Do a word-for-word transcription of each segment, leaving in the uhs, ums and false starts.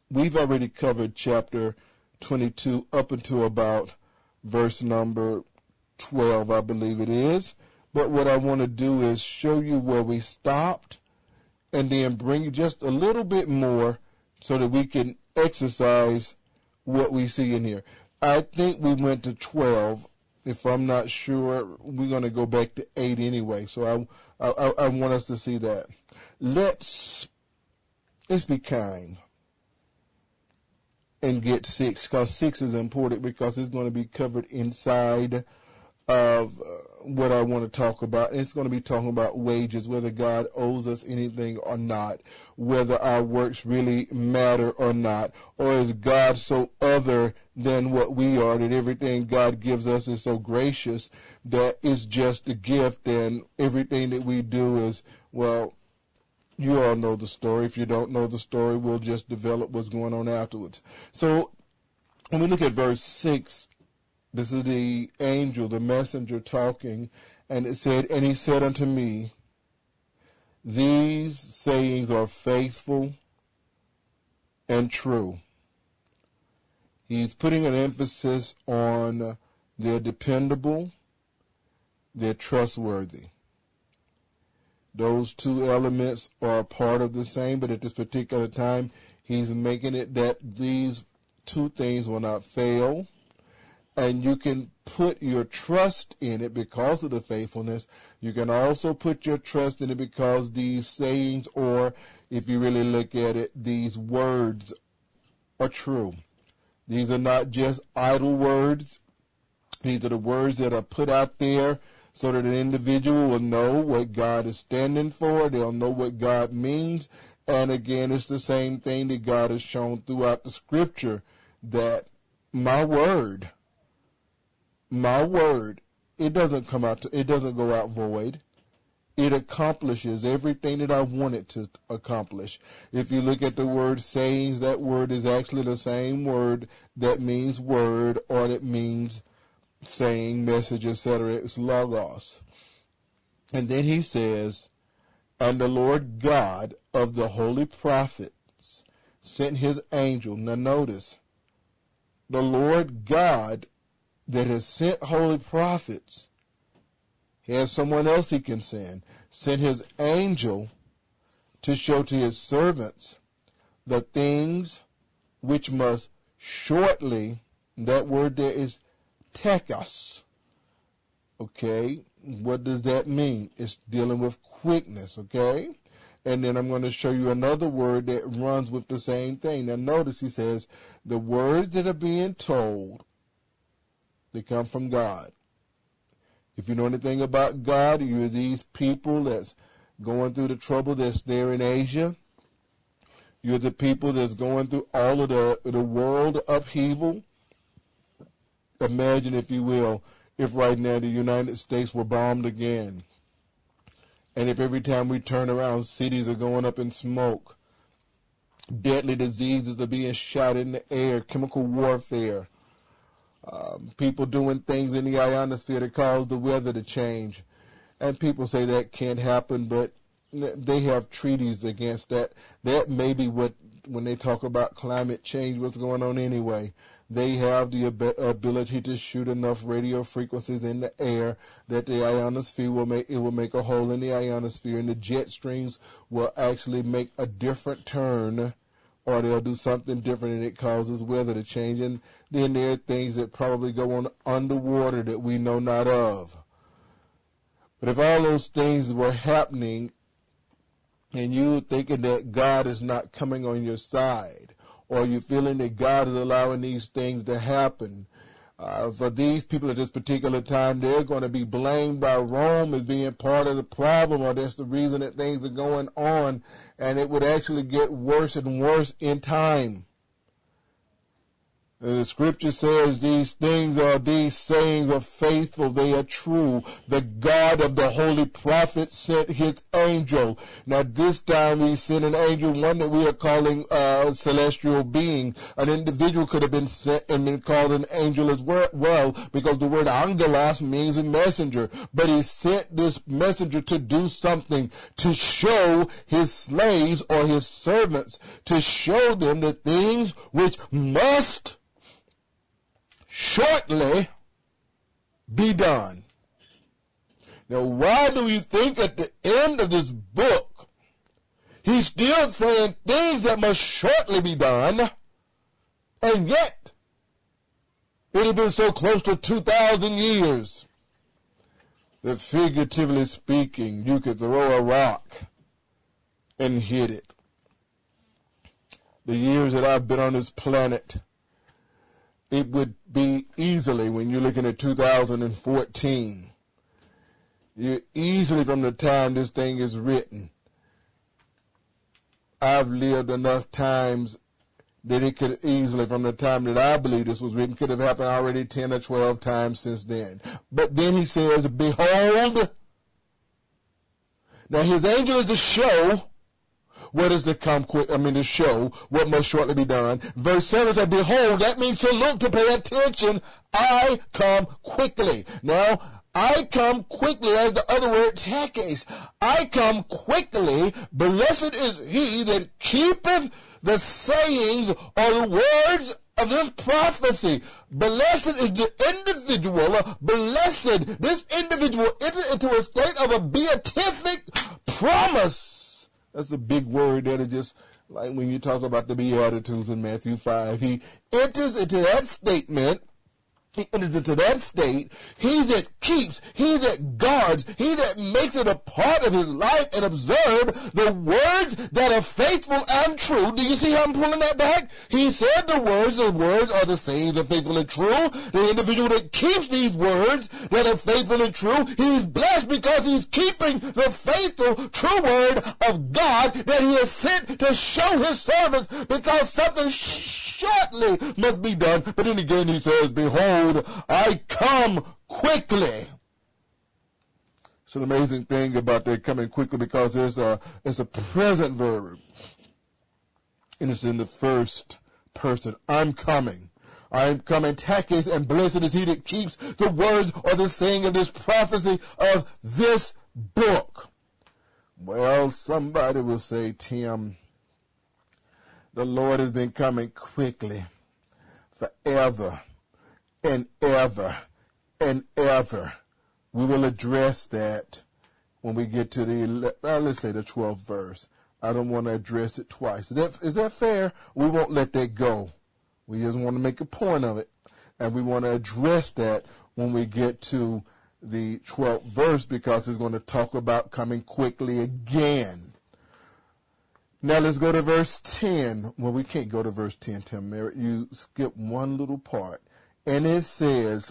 we've already covered chapter twenty-two up until about verse number twelve, I believe it is. But what I want to do is show you where we stopped and then bring you just a little bit more so that we can exercise what we see in here. I think we went to twelve. If I'm not sure, we're going to go back to eight anyway. So I, I, I want us to see that. Let's, let's be kind and get six, because six is important because it's going to be covered inside of uh, what I want to talk about. It's going to be talking about wages, whether God owes us anything or not, whether our works really matter or not, or is God so other than what we are, that everything God gives us is so gracious that it's just a gift, and everything that we do is, well, you all know the story. If you don't know the story, we'll just develop what's going on afterwards. So when we look at verse six, this is the angel, the messenger talking, and it said, and he said unto me, these sayings are faithful and true. He's putting an emphasis on they're dependable, they're trustworthy. Those two elements are part of the same, but at this particular time, he's making it that these two things will not fail. And you can put your trust in it because of the faithfulness. You can also put your trust in it because these sayings, or if you really look at it, these words are true. These are not just idle words. These are the words that are put out there so that an individual will know what God is standing for. They'll know what God means. And again, it's the same thing that God has shown throughout the scripture, that my word, my word, it doesn't come out, to, it doesn't go out void. It accomplishes everything that I want it to accomplish. If you look at the word sayings, that word is actually the same word that means word, or that means saying, message, et cetera. It's logos. And then he says, and the Lord God of the holy prophets sent his angel. Now notice, the Lord God that has sent holy prophets, he has someone else he can send, sent his angel to show to his servants the things which must shortly, that word there is tekos. Okay, what does that mean? It's dealing with quickness, okay? And then I'm going to show you another word that runs with the same thing. Now notice he says, the words that are being told, they come from God. If you know anything about God, you're these people that's going through the trouble that's there in Asia. You're the people that's going through all of the, the world upheaval. Imagine, if you will, if right now the United States were bombed again. And if every time we turn around, cities are going up in smoke. Deadly diseases are being shot in the air, chemical warfare. Um, people doing things in the ionosphere that cause the weather to change. And people say that can't happen, but they have treaties against that. That may be what, when they talk about climate change, what's going on anyway. They have the ab- ability to shoot enough radio frequencies in the air that the ionosphere will make, it will make a hole in the ionosphere, and the jet streams will actually make a different turn, or they'll do something different, and it causes weather to change. And then there are things that probably go on underwater that we know not of. But if all those things were happening and you thinking that God is not coming on your side, or you feeling that God is allowing these things to happen, uh, for these people at this particular time, they're going to be blamed by Rome as being part of the problem, or that's the reason that things are going on, and it would actually get worse and worse in time. The scripture says these things are, these sayings are faithful, they are true. The God of the holy prophet sent his angel. Now this time he sent an angel, one that we are calling a uh, celestial being. An individual could have been sent and been called an angel as well, because the word angelos means a messenger. But he sent this messenger to do something, to show his slaves or his servants, to show them the things which must shortly be done. Now, why do you think at the end of this book, he's still saying things that must shortly be done, and yet it has been so close to two thousand years that, figuratively speaking, you could throw a rock and hit it. The years that I've been on this planet, it would be easily, when you're looking at two thousand fourteen, you easily from the time this thing is written, I've lived enough times that it could easily, from the time that I believe this was written, could have happened already ten or twelve times since then. But then he says, behold, now his angel is to show what is to come quick, I mean to show what must shortly be done. Verse seven says, behold, that means to look, to pay attention. I come quickly. Now, I come quickly, as the other word, takes. I come quickly. Blessed is he that keepeth the sayings or the words of this prophecy. Blessed is the individual. Blessed, this individual entered into a state of a beatific promise. That's a big word that is just like when you talk about the Beatitudes in Matthew five. He enters into that statement. He enters into that state. He that keeps, he that guards, he that makes it a part of his life and observe the words that are faithful and true. Do you see how I'm pulling that back? He said the words, the words are the sayings of faithful and true. The individual that keeps these words that are faithful and true, he's blessed because he's keeping the faithful, true word of God that he has sent to show his servants, because something shortly must be done. But then again he says, behold, I come quickly. It's an amazing thing about that coming quickly, because it's a, it's a present verb. And it's in the first person. I'm coming. I'm coming. Takis, and blessed is he that keeps the words or the saying of this prophecy of this book. Well, somebody will say, Tim, the Lord has been coming quickly forever and ever and ever. We will address that when we get to the, uh, let's say the twelfth verse. I don't want to address it twice. Is that, is that fair? We won't let that go. We just want to make a point of it. And we want to address that when we get to the twelfth verse, because it's going to talk about coming quickly again. Now let's go to verse ten. Well, we can't go to verse ten, Tim Merritt. You skip one little part. And it says,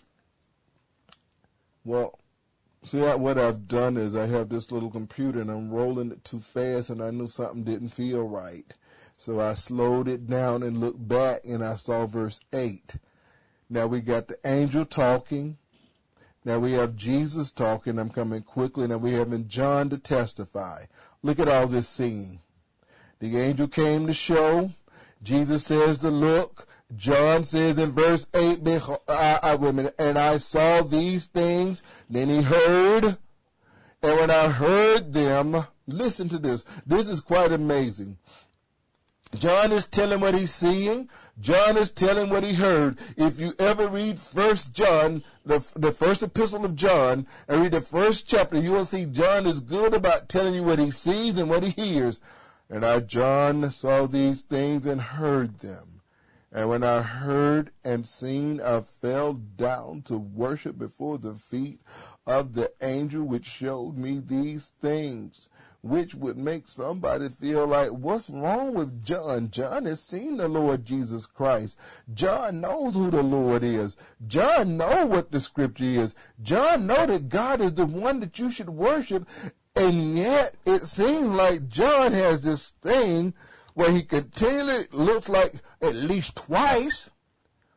well, see, what I've done is I have this little computer and I'm rolling it too fast, and I knew something didn't feel right. So I slowed it down and looked back, and I saw verse eight. Now we got the angel talking. Now we have Jesus talking. I'm coming quickly. Now we have John to testify. Look at all this scene. The angel came to show. Jesus says to look. John says in verse eight, I, I, women, and I saw these things. Then he heard. And when I heard them, listen to this. This is quite amazing. John is telling what he's seeing. John is telling what he heard. If you ever read First John, the, the first epistle of John, and read the first chapter, you will see John is good about telling you what he sees and what he hears. And I, John, saw these things and heard them. And when I heard and seen, I fell down to worship before the feet of the angel which showed me these things, which would make somebody feel like, what's wrong with John? John has seen the Lord Jesus Christ. John knows who the Lord is. John knows what the scripture is. John knows that God is the one that you should worship. And yet it seems like John has this thing where he continually looks like at least twice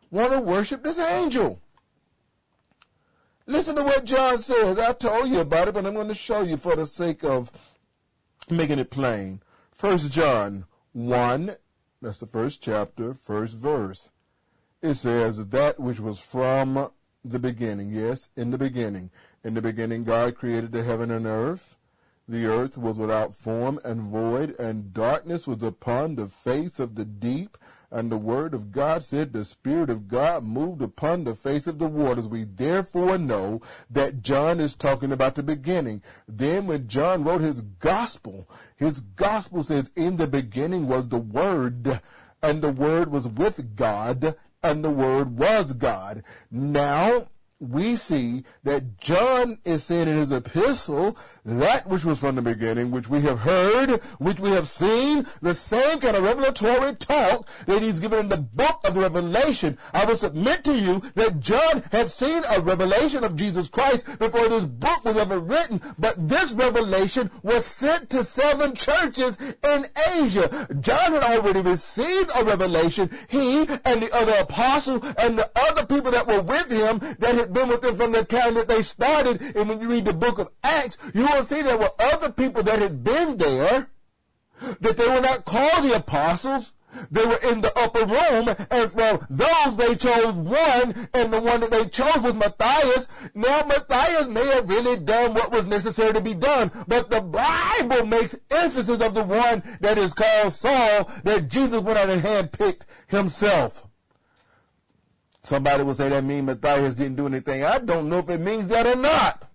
want to worship this angel. Listen to what John says. I told you about it, but I'm going to show you for the sake of making it plain. First John one, that's the first chapter, first verse. It says, that which was from the beginning. Yes, in the beginning. In the beginning, God created the heaven and earth. The earth was without form and void, and darkness was upon the face of the deep. And the word of God said, the Spirit of God moved upon the face of the waters. We therefore know that John is talking about the beginning. Then when John wrote his gospel, his gospel says, in the beginning was the Word, and the Word was with God, and the Word was God. Now, we see that John is saying in his epistle, that which was from the beginning, which we have heard, which we have seen, the same kind of revelatory talk that he's given in the book of the Revelation. I will submit to you that John had seen a revelation of Jesus Christ before this book was ever written, but this revelation was sent to seven churches in Asia. John had already received a revelation. He and the other apostle and the other people that were with him that had been with them from the time that they started. And when you read the book of Acts, you will see there were other people that had been there, that they were not called the apostles. They were in the upper room, and from those they chose one, and the one that they chose was Matthias. Now Matthias may have really done what was necessary to be done, but the Bible makes emphasis of the one that is called Saul, that Jesus went out and handpicked himself. Somebody will say that means Matthias didn't do anything. I don't know if it means that or not.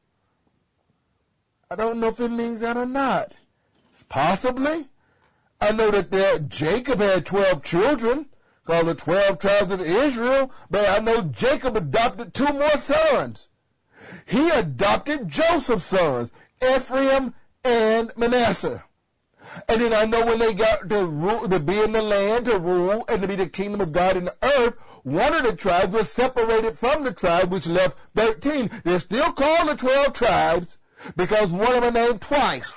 I don't know if it means that or not. Possibly. I know that there, Jacob had twelve children, called the twelve tribes of Israel, but I know Jacob adopted two more sons. He adopted Joseph's sons, Ephraim and Manasseh. And then I know when they got to rule, to be in the land, to rule, and to be the kingdom of God in the earth, one of the tribes was separated from the tribe, which left thirteen. They're still called the twelve tribes because one of them named twice.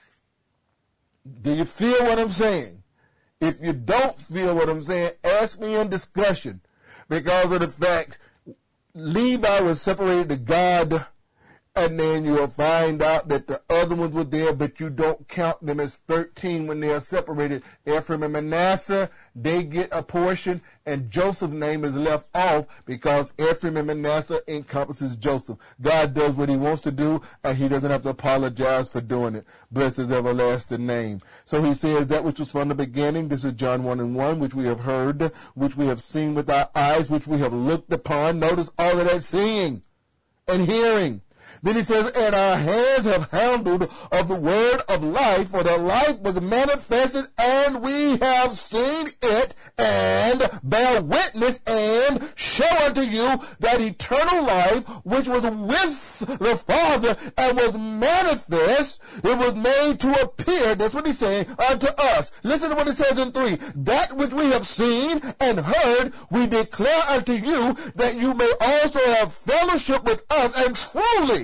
Do you feel what I'm saying? If you don't feel what I'm saying, ask me in discussion. Because of the fact Levi was separated to God, and then you'll find out that the other ones were there, but you don't count them as thirteen when they are separated. Ephraim and Manasseh, they get a portion, and Joseph's name is left off because Ephraim and Manasseh encompasses Joseph. God does what he wants to do, and he doesn't have to apologize for doing it. Bless his everlasting name. So he says that which was from the beginning, this is John one and one, which we have heard, which we have seen with our eyes, which we have looked upon. Notice all of that seeing and hearing. Then he says, and our hands have handled of the word of life, for the life was manifested, and we have seen it, and bear witness, and show unto you that eternal life, which was with the Father, and was manifest, it was made to appear, that's what he's saying, unto us. Listen to what it says in three. That which we have seen and heard, we declare unto you, that you may also have fellowship with us, and truly,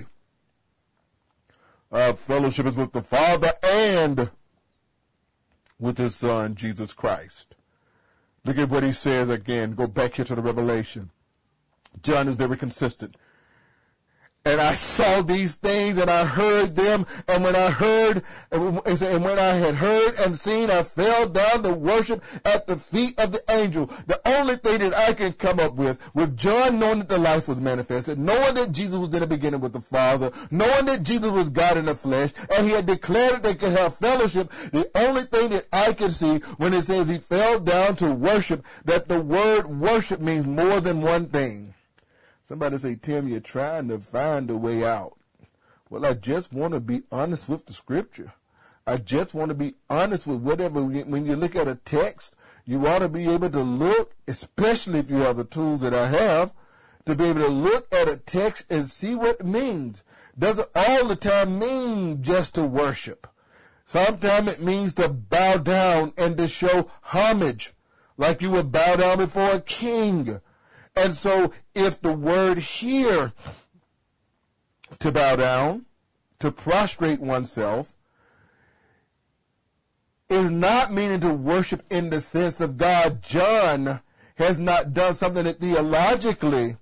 our fellowship is with the Father and with his Son, Jesus Christ. Look at what he says again. Go back here to the Revelation. John is very consistent. And I saw these things, and I heard them, and when I heard, and when I had heard and seen, I fell down to worship at the feet of the angel. The only thing that I can come up with, with John knowing that the life was manifested, knowing that Jesus was in the beginning with the Father, knowing that Jesus was God in the flesh, and he had declared that they could have fellowship, the only thing that I can see when it says he fell down to worship, that the word worship means more than one thing. Somebody say, Tim, you're trying to find a way out. Well, I just want to be honest with the scripture. I just want to be honest with whatever. When you look at a text, you ought to be able to look, especially if you have the tools that I have, to be able to look at a text and see what it means. Doesn't all the time mean just to worship. Sometimes it means to bow down and to show homage, like you would bow down before a king. And so if the word here, to bow down, to prostrate oneself, is not meaning to worship in the sense of God, John has not done something that theologically,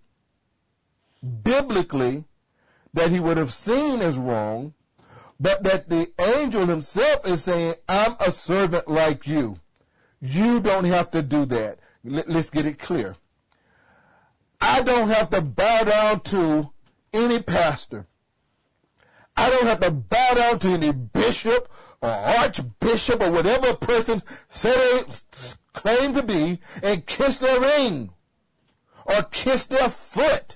biblically, that he would have seen as wrong, but that the angel himself is saying, I'm a servant like you. You don't have to do that. Let's get it clear. I don't have to bow down to any pastor. I don't have to bow down to any bishop or archbishop or whatever person say they claim to be and kiss their ring or kiss their foot.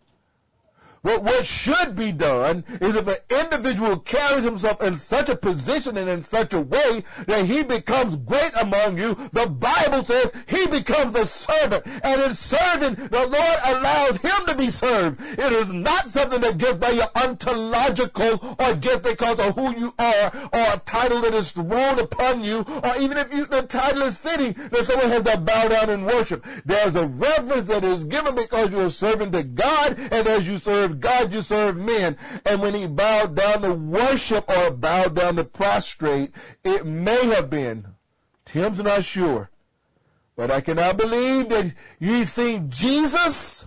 But what should be done is if an individual carries himself in such a position and in such a way that he becomes great among you, the Bible says he becomes a servant. And in serving, the Lord allows him to be served. It is not something that just by your ontological or just because of who you are or a title that is thrown upon you, or even if you, the title is fitting, that someone has to bow down and worship. There's a reverence that is given because you're serving to God, and as you serve God, you serve men. And when he bowed down to worship or bowed down to prostrate, it may have been, Tim's not sure, but I cannot believe that you've seen Jesus.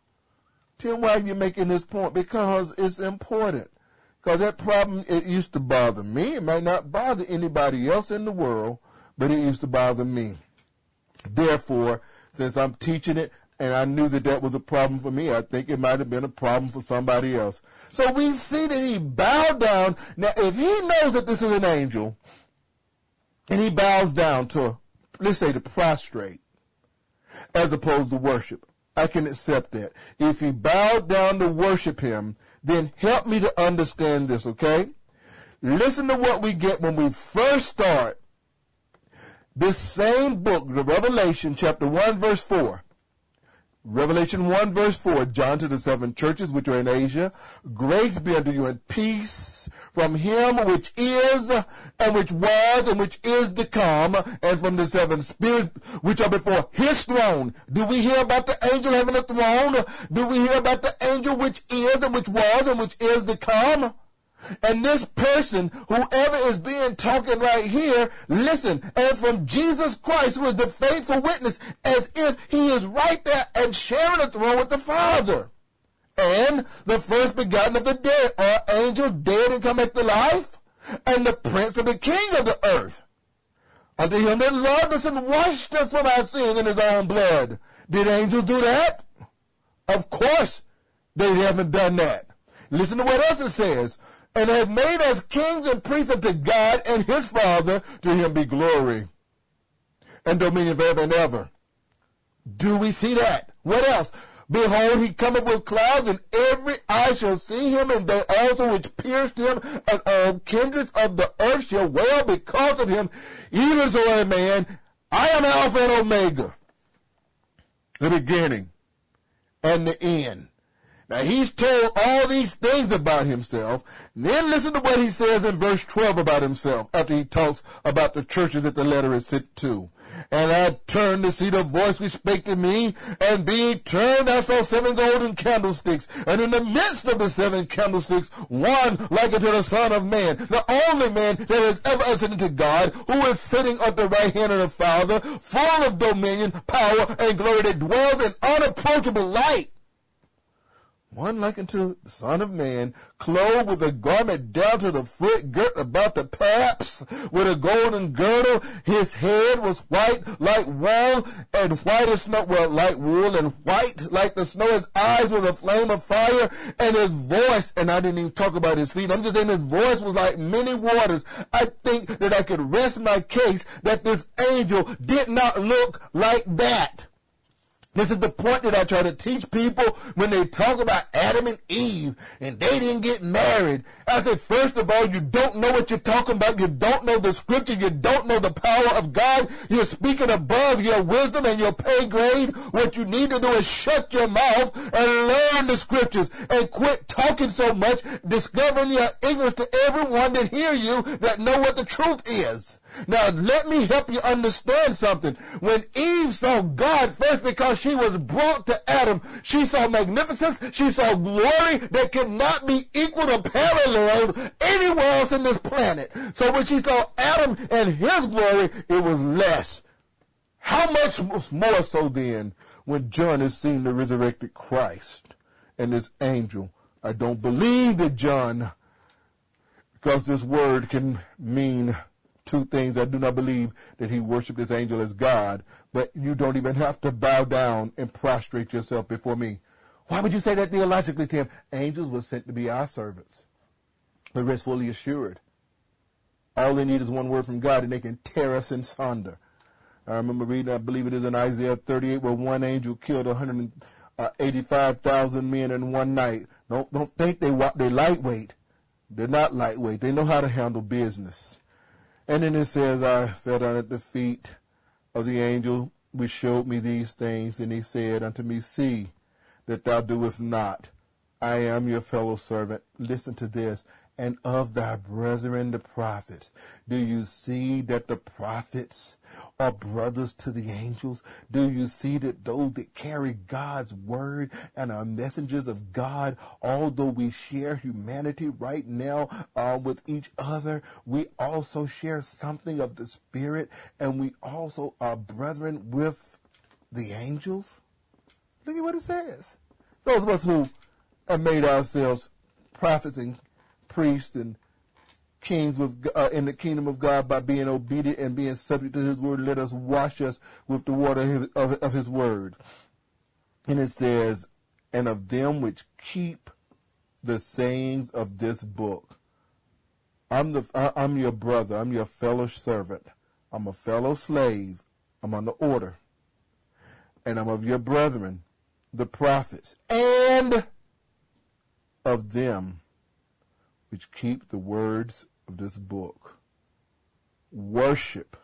Tim, why are you making this point? Because it's important. Because that problem, it used to bother me. It might not bother anybody else in the world, but it used to bother me. Therefore, since I'm teaching it, and I knew that that was a problem for me, I think it might have been a problem for somebody else. So we see that he bowed down. Now, if he knows that this is an angel, and he bows down to, let's say, to prostrate, as opposed to worship, I can accept that. If he bowed down to worship him, then help me to understand this, okay? Listen to what we get when we first start this same book, the Revelation, chapter one, verse four. Revelation one, verse four, John to the seven churches which are in Asia, grace be unto you and peace from him which is, and which was, and which is to come, and from the seven spirits which are before his throne. Do we hear about the angel having a throne? Do we hear about the angel which is, and which was, and which is to come? And this person, whoever is being talking right here, listen, and from Jesus Christ, who is the faithful witness, as if he is right there and sharing the throne with the Father. And the first begotten of the dead, are angels dead and come back to life? And the prince of the king of the earth. Unto him that loved us and washed us from our sins in his own blood. Did angels do that? Of course they haven't done that. Listen to what else it says. And has made us kings and priests unto God and his Father. To him be glory and dominion forever and ever. Do we see that? What else? Behold, he cometh with clouds, and every eye shall see him, and they also which pierced him, and all kindreds of the earth shall wail because of him. Even so, a man, I am Alpha and Omega, the beginning and the end. Now, he's told all these things about himself. Then listen to what he says in verse twelve about himself after he talks about the churches that the letter is sent to. And I turned to see the voice which spake to me, and being turned, I saw seven golden candlesticks. And in the midst of the seven candlesticks, one like unto the Son of Man, the only man that has ever ascended to God, who is sitting at the right hand of the Father, full of dominion, power, and glory, that dwells in unapproachable light. One like unto the Son of Man, clothed with a garment down to the foot, girt about the paps with a golden girdle. His head was white like wool, and white as snow, well, like wool, and white like the snow. His eyes were a flame of fire, and his voice, and I didn't even talk about his feet, I'm just saying his voice was like many waters. I think that I could rest my case that this angel did not look like that. This is the point that I try to teach people when they talk about Adam and Eve and they didn't get married. I say, first of all, you don't know what you're talking about. You don't know the scripture. You don't know the power of God. You're speaking above your wisdom and your pay grade. What you need to do is shut your mouth and learn the scriptures and quit talking so much, discovering your ignorance to everyone that hear you that know what the truth is. Now, let me help you understand something. When Eve saw God first, because she was brought to Adam, she saw magnificence, she saw glory that could not be equaled or paralleled anywhere else in this planet. So when she saw Adam and his glory, it was less. How much more so then when John has seen the resurrected Christ and this angel? I don't believe that John, because this word can mean two things. I do not believe that he worshiped this angel as God, but you don't even have to bow down and prostrate yourself before me. Why would you say that theologically, Tim? Angels were sent to be our servants. But rest fully assured. All they need is one word from God and they can tear us in sunder. I remember reading, I believe it is in Isaiah thirty-eight, where one angel killed one hundred eighty-five thousand men in one night. Don't, don't think they, they're lightweight. They're not lightweight. They know how to handle business. And then it says, I fell down at the feet of the angel which showed me these things, and he said unto me, see that thou doest not. I am your fellow servant. Listen to this. And of thy brethren, the prophets. Do you see that the prophets are brothers to the angels? Do you see that those that carry God's word and are messengers of God, although we share humanity right now uh, with each other, we also share something of the Spirit, and we also are brethren with the angels? Look at what it says. Those of us who have made ourselves prophets and priests and kings with, uh, in the kingdom of God by being obedient and being subject to his word, let us wash us with the water of his, of, of his word. And it says, and of them which keep the sayings of this book. I'm the I, I'm your brother. I'm your fellow servant. I'm a fellow slave. I'm under order. And I'm of your brethren, the prophets, and of them which keep the words of this book. Worship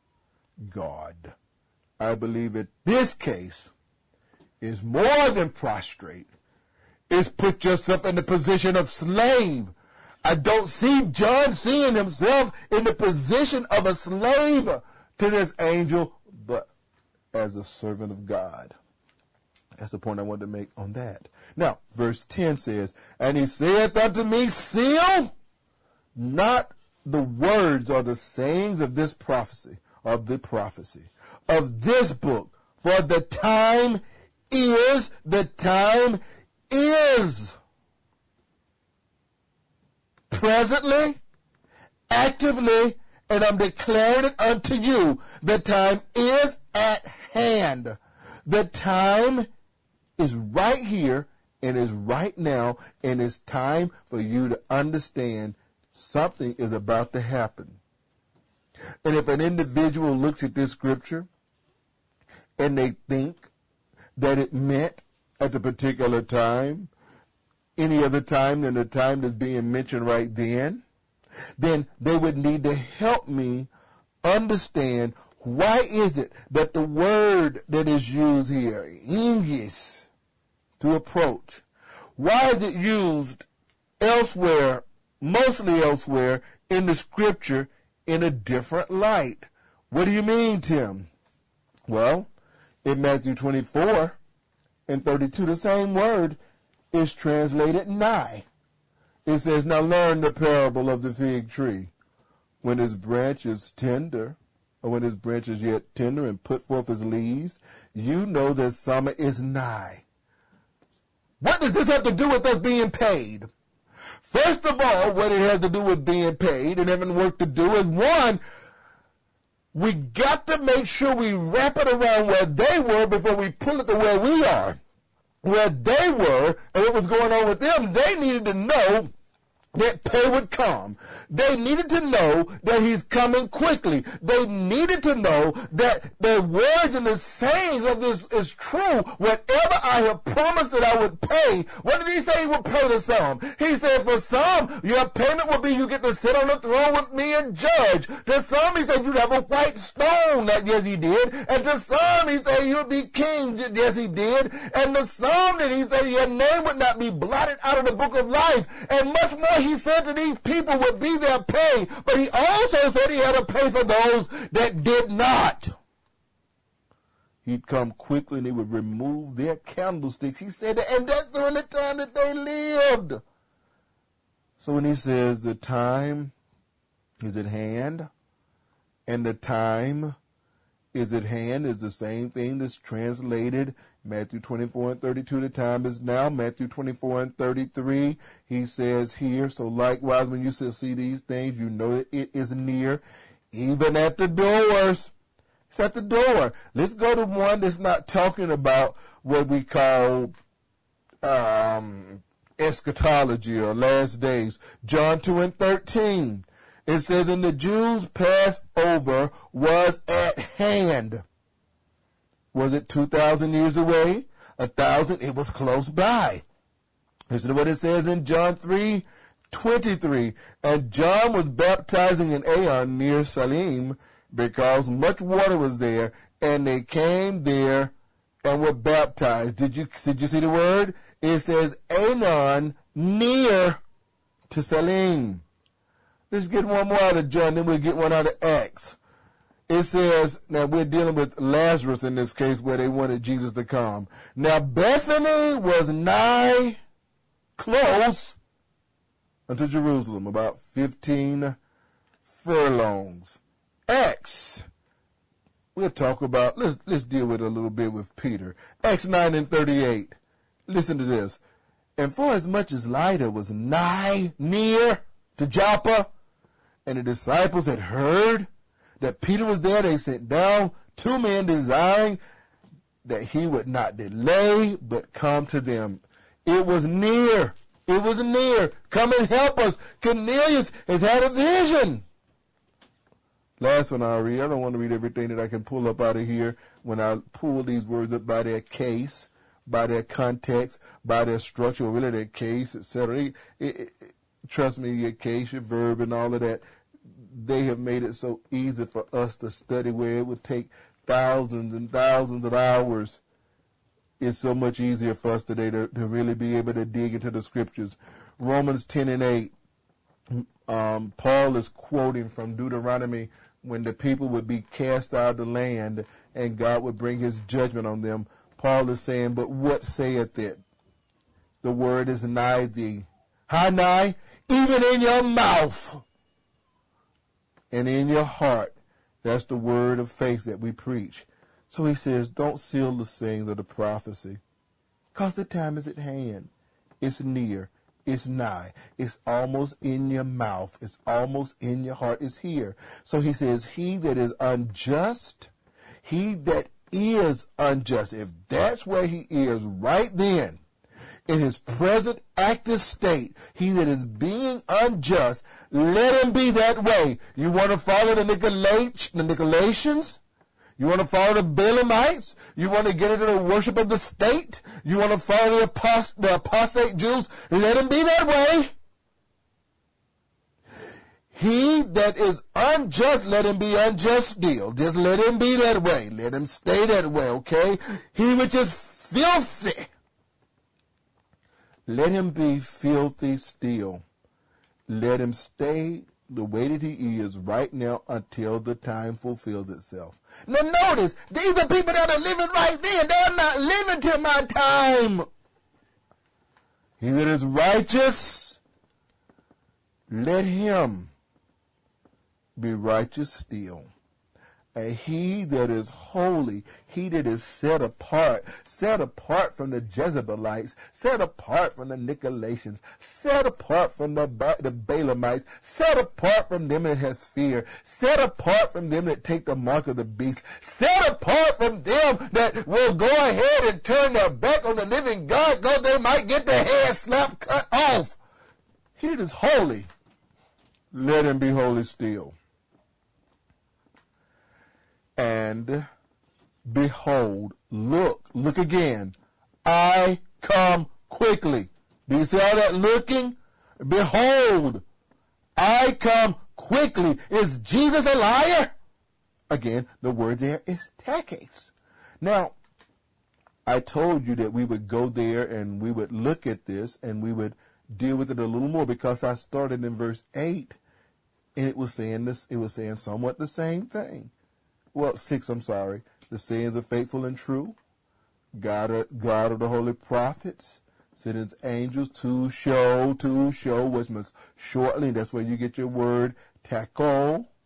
God. I believe that this case is more than prostrate. It's put yourself in the position of slave. I don't see John seeing himself in the position of a slave to this angel, but as a servant of God. That's the point I wanted to make on that. Now, verse ten says, and he saith unto me, seal not the words or the sayings of this prophecy, of the prophecy, of this book, for the time is, the time is. Presently, actively, and I'm declaring it unto you, the time is at hand. The time is right here and is right now, and it's time for you to understand something is about to happen. And if an individual looks at this scripture and they think that it meant at the particular time, any other time than the time that's being mentioned right then, then they would need to help me understand why is it that the word that is used here, ingis, to approach, why is it used elsewhere, mostly elsewhere in the scripture in a different light? What do you mean, Tim? Well, in Matthew twenty-four and thirty-two, the same word is translated nigh. It says, now learn the parable of the fig tree. When his branch is tender, or when his branch is yet tender and put forth his leaves, you know that summer is nigh. What does this have to do with us being paid? First of all, what it has to do with being paid and having work to do is, one, we got to make sure we wrap it around where they were before we pull it to where we are. Where they were and what was going on with them, they needed to know that pay would come. They needed to know that he's coming quickly. They needed to know that the words and the sayings of this is true. Whatever I have promised that I would pay, what did he say he would pay to some? He said, for some, your payment will be you get to sit on the throne with me and judge. To some, he said, you'd have a white stone. Yes, he did. And to some, he said, you'd be king. Yes, he did. And to some, that he said, your name would not be blotted out of the book of life. And much more, he said to these people would be their pay, but he also said he had to pay for those that did not. He'd come quickly and he would remove their candlesticks. He said that, and that's during the time that they lived. So when he says the time is at hand and the time is at hand is the same thing that's translated Matthew twenty-four and thirty-two. The time is now. Matthew twenty-four and thirty-three. He says here, so likewise when you shall see these things, you know that it is near, even at the doors. It's at the door. Let's go to one that's not talking about what we call um, eschatology or last days. John two and thirteen. It says, and the Jews' Passover was at hand. Was it two thousand years away? A thousand? It was close by. Listen to what it says in John three twenty-three. And John was baptizing in Aenon near Salim, because much water was there, and they came there and were baptized. Did you, did you see the word? It says Aenon near to Salim. Let's get one more out of John, then we'll get one out of Acts. It says, now we're dealing with Lazarus in this case, where they wanted Jesus to come. Now Bethany was nigh, close, unto Jerusalem, about fifteen furlongs. Acts, we'll talk about, let's, let's deal with it a little bit with Peter. Acts nine and thirty-eight. Listen to this. And for as much as Lydda was nigh, near to Joppa, and the disciples had heard that Peter was there, they sent down two men desiring that he would not delay, but come to them. It was near. It was near. Come and help us. Cornelius has had a vision. Last one I'll read. I don't want to read everything that I can pull up out of here when I pull these words up by their case, by their context, by their structure, or really their case, et cetera. It, it, it, trust me, your case, your verb, and all of that, they have made it so easy for us to study where it would take thousands and thousands of hours. It's so much easier for us today to, to really be able to dig into the scriptures. Romans ten and eight, um, Paul is quoting from Deuteronomy when the people would be cast out of the land and God would bring his judgment on them. Paul is saying, but what saith it? The word is nigh thee. How nigh? Even in your mouth and in your heart. That's the word of faith that we preach. So he says, don't seal the sayings of the prophecy, because the time is at hand. It's near. It's nigh. It's almost in your mouth. It's almost in your heart. It's here. So he says, he that is unjust, he that is unjust, if that's where he is right then, in his present active state, he that is being unjust, let him be that way. You want to follow the, Nicolait, the Nicolaitans? You want to follow the Balaamites? You want to get into the worship of the state? You want to follow the, apost- the apostate Jews? Let him be that way. He that is unjust, let him be unjust still. Just let him be that way. Let him stay that way, okay? He which is filthy, let him be filthy still. Let him stay the way that he is right now until the time fulfills itself. Now notice, these are people that are living right then. They're not living till my time. He that is righteous, let him be righteous still. And he that is holy, he that is set apart, set apart from the Jezebelites, set apart from the Nicolaitans, set apart from the, ba- the Balaamites, set apart from them that has fear, set apart from them that take the mark of the beast, set apart from them that will go ahead and turn their back on the living God because they might get their head slapped cut off. He that is holy, let him be holy still. And behold, look, look again. I come quickly. Do you see all that looking? Behold, I come quickly. Is Jesus a liar? Again, the word there is takes. Now, I told you that we would go there and we would look at this and we would deal with it a little more, because I started in verse eight and it was saying this, it was saying somewhat the same thing. Well, six, I'm sorry. The sayings are faithful and true. God, God of the holy prophets, sends angels to show, to show, which must shortly, that's where you get your word, taco,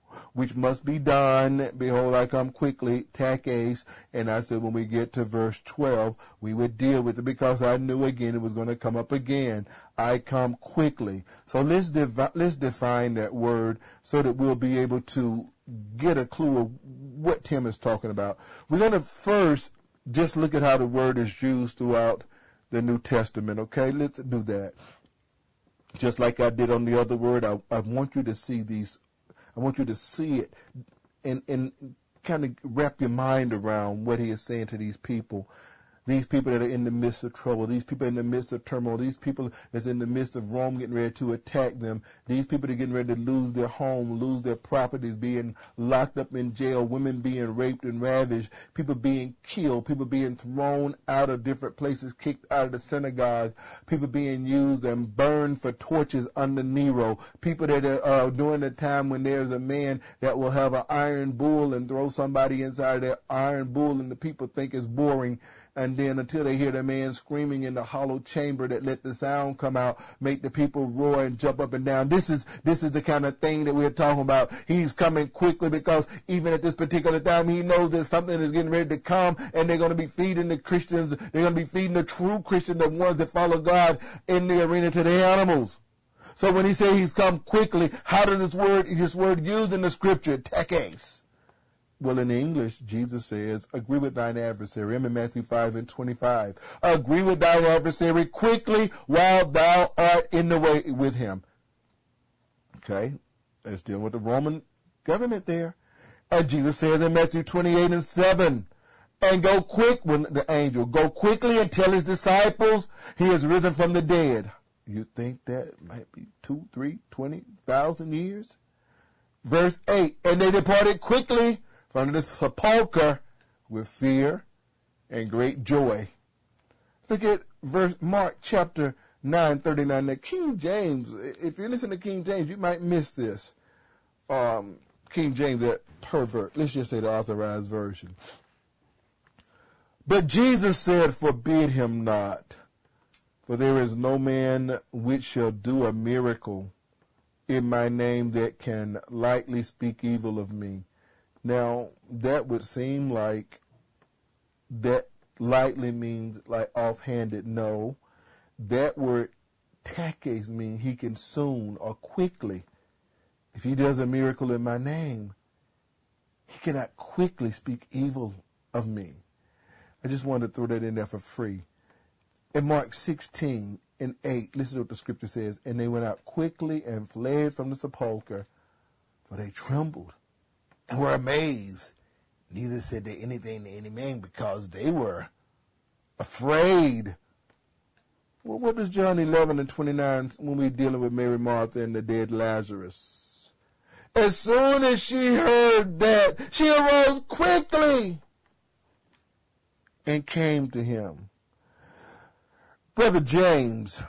which must be done. Behold, I come quickly, takes. And I said when we get to verse twelve, we would deal with it because I knew again it was going to come up again. I come quickly. So let's, devi- let's define that word so that we'll be able to get a clue of what Tim is talking about. We're going to first just look at how the word is used throughout the New Testament, okay? Let's do that. Just like I did on the other word, I, I want you to see these, I want you to see it and, and kind of wrap your mind around what he is saying to these people. These people that are in the midst of trouble, these people in the midst of turmoil, these people that's in the midst of Rome getting ready to attack them, these people that are getting ready to lose their home, lose their properties, being locked up in jail, women being raped and ravished, people being killed, people being thrown out of different places, kicked out of the synagogue, people being used and burned for torches under Nero, people that are uh, during the time when there's a man that will have an iron bull and throw somebody inside that iron bull and the people think it's boring. And then until they hear the man screaming in the hollow chamber that let the sound come out, make the people roar and jump up and down. This is this is the kind of thing that we're talking about. He's coming quickly because even at this particular time, he knows that something is getting ready to come, and they're going to be feeding the Christians. They're going to be feeding the true Christians, the ones that follow God, in the arena to the animals. So when he says he's come quickly, how does this word, this word used in the scripture, tekes? Well, in English, Jesus says, agree with thine adversary. I'm in Matthew five and twenty-five. Agree with thine adversary quickly while thou art in the way with him. Okay, let's deal with the Roman government there. And Jesus says in Matthew twenty-eight and seven, and go quick, when the angel, go quickly and tell his disciples he is risen from the dead. You think that might be two, three, twenty thousand years? Verse eight, and they departed quickly from the sepulchre with fear and great joy. Look at verse Mark chapter nine thirty-nine. The King James, if you listen to King James, you might miss this. Um, King James, that pervert. Let's just say the authorized version. But Jesus said, forbid him not, for there is no man which shall do a miracle in my name that can lightly speak evil of me. Now, that would seem like that lightly means like offhanded. No, that word takes means he can soon or quickly. If he does a miracle in my name, he cannot quickly speak evil of me. I just wanted to throw that in there for free. In Mark sixteen and eight, listen to what the scripture says. And they went out quickly and fled from the sepulchre, for they trembled and were amazed. Neither said they anything to any man because they were afraid. Well, what does John eleven and twenty-nine when we're dealing with Mary, Martha, and the dead Lazarus? As soon as she heard that, she arose quickly and came to him. Brother James,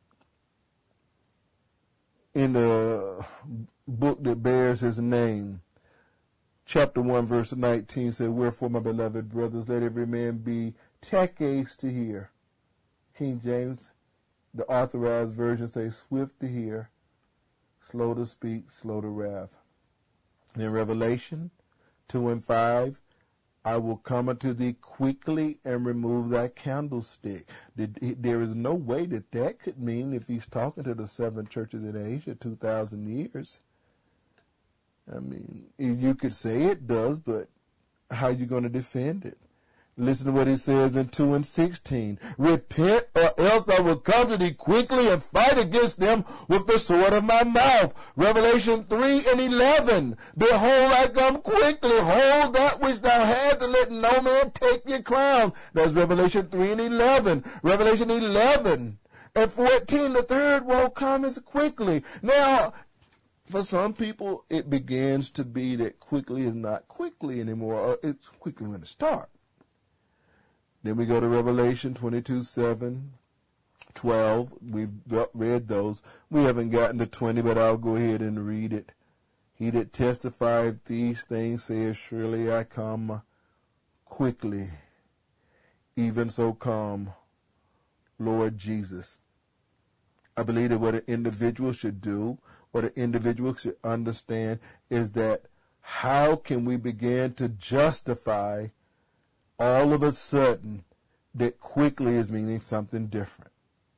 in the book that bears his name, chapter one, verse nineteen said, wherefore, my beloved brothers, let every man be takes to hear. King James, the authorized version, says swift to hear, slow to speak, slow to wrath. And in Revelation two and five, I will come unto thee quickly and remove thy candlestick. There is no way that that could mean if he's talking to the seven churches in Asia two thousand years. I mean, you could say it does, but how are you going to defend it? Listen to what he says in two and sixteen. Repent, or else I will come to thee quickly and fight against them with the sword of my mouth. Revelation three and eleven. Behold, I come quickly. Hold that which thou hast, and let no man take your crown. That's Revelation three and eleven. Revelation eleven and fourteen. The third woe comes quickly. Now, for some people, it begins to be that quickly is not quickly anymore. Or it's quickly going to start. Then we go to Revelation twenty-two, seven, twelve. We've read those. We haven't gotten to twenty, but I'll go ahead and read it. He that testifieth these things saith, surely I come quickly. Even so come, Lord Jesus. I believe that what an individual should do, what an individual should understand, is that how can we begin to justify all of a sudden that quickly is meaning something different?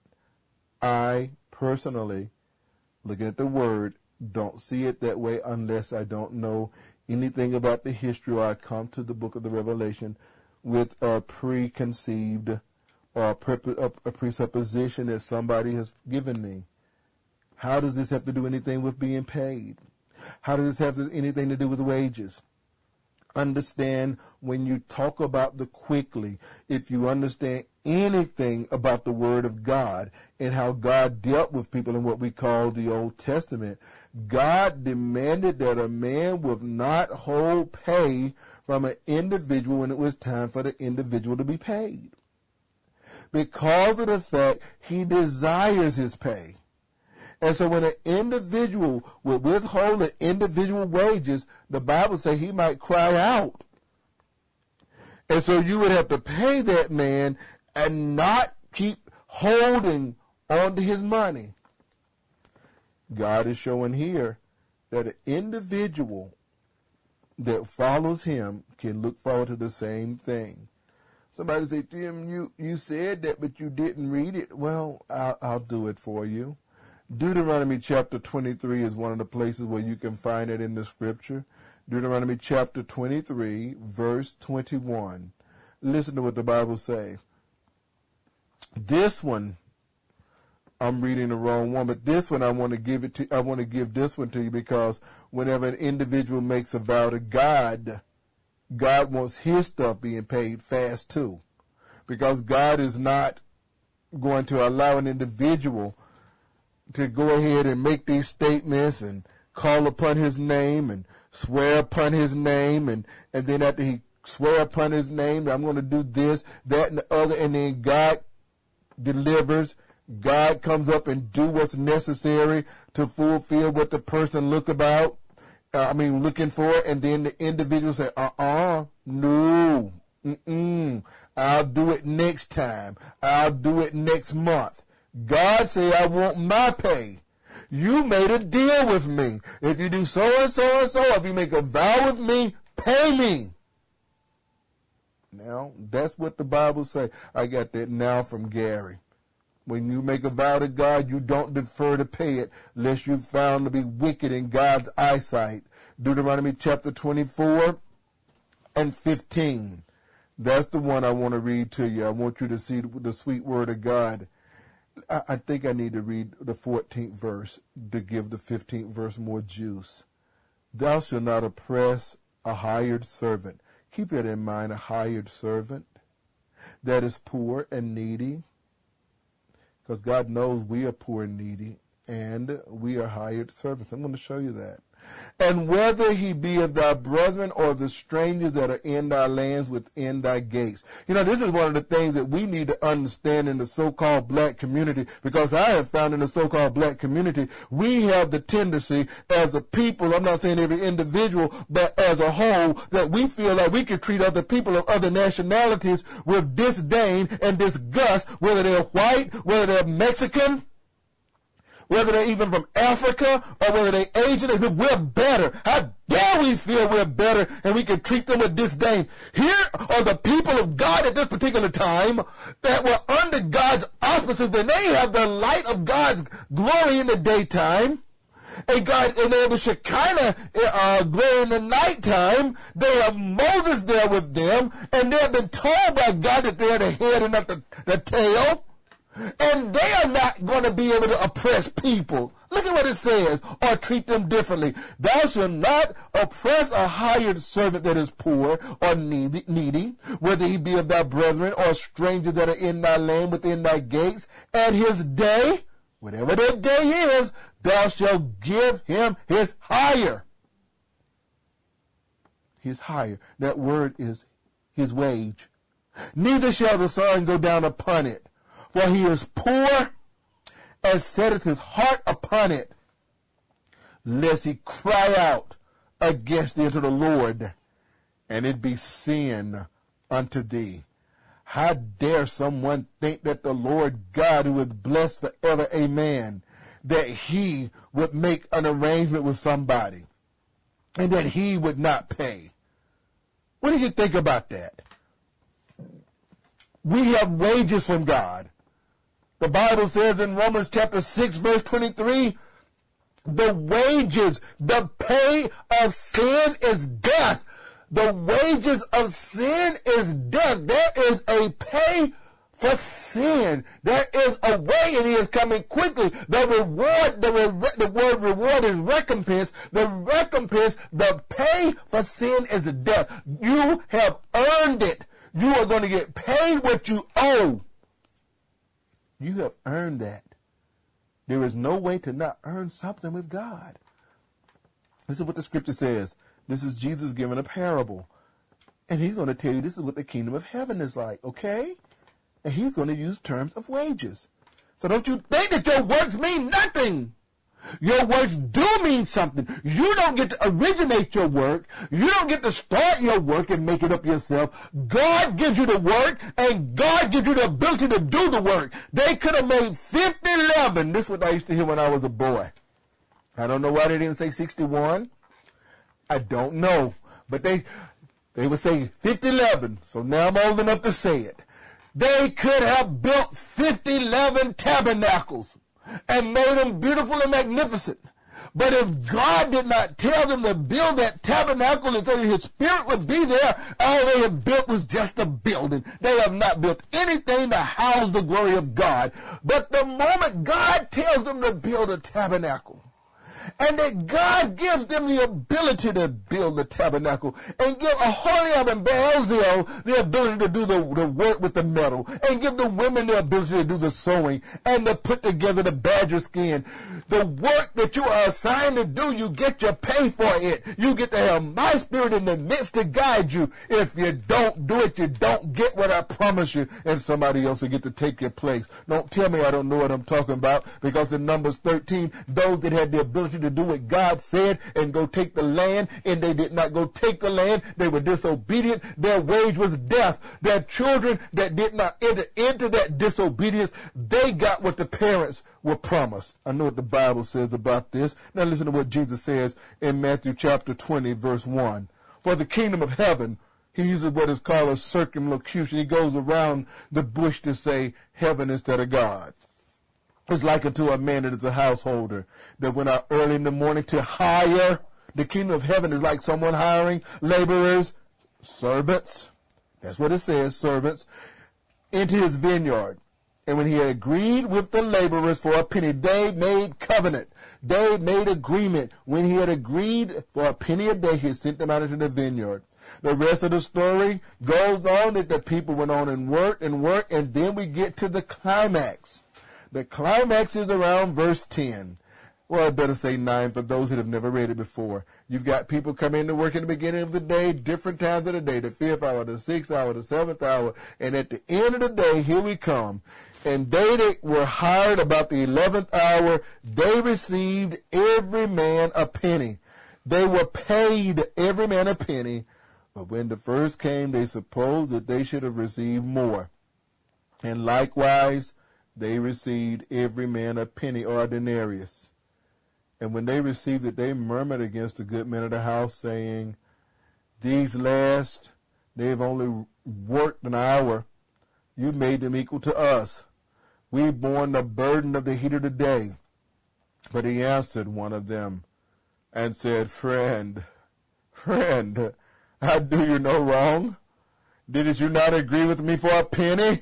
I personally, looking at the word, don't see it that way unless I don't know anything about the history or I come to the book of the Revelation with a preconceived or a, pre- a presupposition that somebody has given me. How does this have to do anything with being paid? How does this have to, anything to do with wages? Understand, when you talk about the quickly, if you understand anything about the Word of God and how God dealt with people in what we call the Old Testament, God demanded that a man would not hold pay from an individual when it was time for the individual to be paid, because of the fact he desires his pay. And so when an individual would withhold the individual wages, the Bible says he might cry out. And so you would have to pay that man and not keep holding on to his money. God is showing here that an individual that follows him can look forward to the same thing. Somebody say, Tim, you, you said that, but you didn't read it. Well, I'll, I'll do it for you. Deuteronomy chapter twenty-three is one of the places where you can find it in the scripture. Deuteronomy chapter twenty-three, verse twenty-one. Listen to what the Bible says. This one, I'm reading the wrong one, but this one I want to give it to. I want to give this one to you because whenever an individual makes a vow to God, God wants his stuff being paid fast too, because God is not going to allow an individual to go ahead and make these statements and call upon his name and swear upon his name, and, and then after he swear upon his name, I'm going to do this, that, and the other, and then God delivers. God comes up and do what's necessary to fulfill what the person look about. Uh, I mean, looking for, and then the individual say, uh-uh, no, mm-mm, I'll do it next time. I'll do it next month. God said, I want my pay. You made a deal with me. If you do so and so and so, if you make a vow with me, pay me. Now, that's what the Bible says. I got that now from Gary. When you make a vow to God, you don't defer to pay it, lest you're found to be wicked in God's eyesight. Deuteronomy chapter twenty-four and fifteen. That's the one I want to read to you. I want you to see the sweet word of God. I think I need to read the fourteenth verse to give the fifteenth verse more juice. Thou shalt not oppress a hired servant. Keep it in mind, a hired servant that is poor and needy, because God knows we are poor and needy, and we are hired servants. I'm going to show you that. And whether he be of thy brethren or the strangers that are in thy lands within thy gates. You know, this is one of the things that we need to understand in the so-called black community, because I have found in the so-called black community, we have the tendency as a people, I'm not saying every individual, but as a whole, that we feel like we can treat other people of other nationalities with disdain and disgust, whether they're white, whether they're Mexican, whether they're even from Africa or whether they're Asian, because we're better. How dare we feel we're better and we can treat them with disdain? Here are the people of God at this particular time that were under God's auspices, and they have the light of God's glory in the daytime, and God, and they have the Shekinah uh, glory in the nighttime. They have Moses there with them, and they have been told by God that they're the head and not the, the tail. And they are not going to be able to oppress people. Look at what it says, or treat them differently. Thou shalt not oppress a hired servant that is poor or needy, needy, whether he be of thy brethren or strangers that are in thy land within thy gates. At his day, whatever that day is, thou shalt give him his hire. His hire. That word is his wage. Neither shall the sun go down upon it, for he is poor and setteth his heart upon it, lest he cry out against thee unto the Lord, and it be sin unto thee. How dare someone think that the Lord God, who is blessed forever, amen, that he would make an arrangement with somebody and that he would not pay. What do you think about that? We have wages from God. The Bible says in Romans chapter six, verse twenty-three, the wages, the pay of sin is death. The wages of sin is death. There is a pay for sin. There is a way, and he is coming quickly. The reward, the, re- the word reward is recompense. The recompense, the pay for sin is death. You have earned it. You are going to get paid what you owe. You have earned that. There is no way to not earn something with God. This is what the scripture says. This is Jesus giving a parable. And he's going to tell you this is what the kingdom of heaven is like, okay? And he's going to use terms of wages. So don't you think that your works mean nothing. Your works do mean something. You don't get to originate your work. You don't get to start your work and make it up yourself. God gives you the work, and God gives you the ability to do the work. They could have made fifty eleven. This is what I used to hear when I was a boy. I don't know why they didn't say sixty-one. I don't know. But they they would say fifty eleven. So now I'm old enough to say it. They could have built fifty eleven tabernacles and made them beautiful and magnificent. But if God did not tell them to build that tabernacle and say his spirit would be there, all they have built was just a building. They have not built anything to house the glory of God. But the moment God tells them to build a tabernacle, and that God gives them the ability to build the tabernacle, and give Aholiab and Beelzebub the ability to do the, the work with the metal, and give the women the ability to do the sewing, and to put together the badger skin. The work that you are assigned to do, you get your pay for it. You get to have my spirit in the midst to guide you. If you don't do it, you don't get what I promise you, and somebody else will get to take your place. Don't tell me I don't know what I'm talking about, because in Numbers thirteen, those that had the ability to do what God said and go take the land, and they did not go take the land, they were disobedient, their wage was death. Their children that did not enter into that disobedience, they got what the parents were promised. I know what the Bible says about this. Now listen to what Jesus says in Matthew chapter twenty, verse one. For the kingdom of heaven, he uses what is called a circumlocution. He goes around the bush to say heaven instead of God. It's like unto a man that is a householder that went out early in the morning to hire. The kingdom of heaven is like someone hiring laborers, servants. That's what it says, servants, into his vineyard. And when he had agreed with the laborers for a penny, they made covenant. They made agreement. When he had agreed for a penny a day, he sent them out into the vineyard. The rest of the story goes on that the people went on and worked and worked, and then we get to the climax. The climax is around verse ten. Well, I better say nine for those that have never read it before. You've got people come in to work in the beginning of the day, different times of the day, the fifth hour, the sixth hour, the seventh hour, and at the end of the day, here we come. And they that were hired about the eleventh hour, they received every man a penny. They were paid every man a penny, but when the first came, they supposed that they should have received more. And likewise, they received every man a penny or a denarius. And when they received it, they murmured against the good men of the house, saying, these last, they've only worked an hour. You made them equal to us. We've borne the burden of the heat of the day. But he answered one of them and said, friend, friend, I do you no wrong. Didn't you not agree with me for a penny?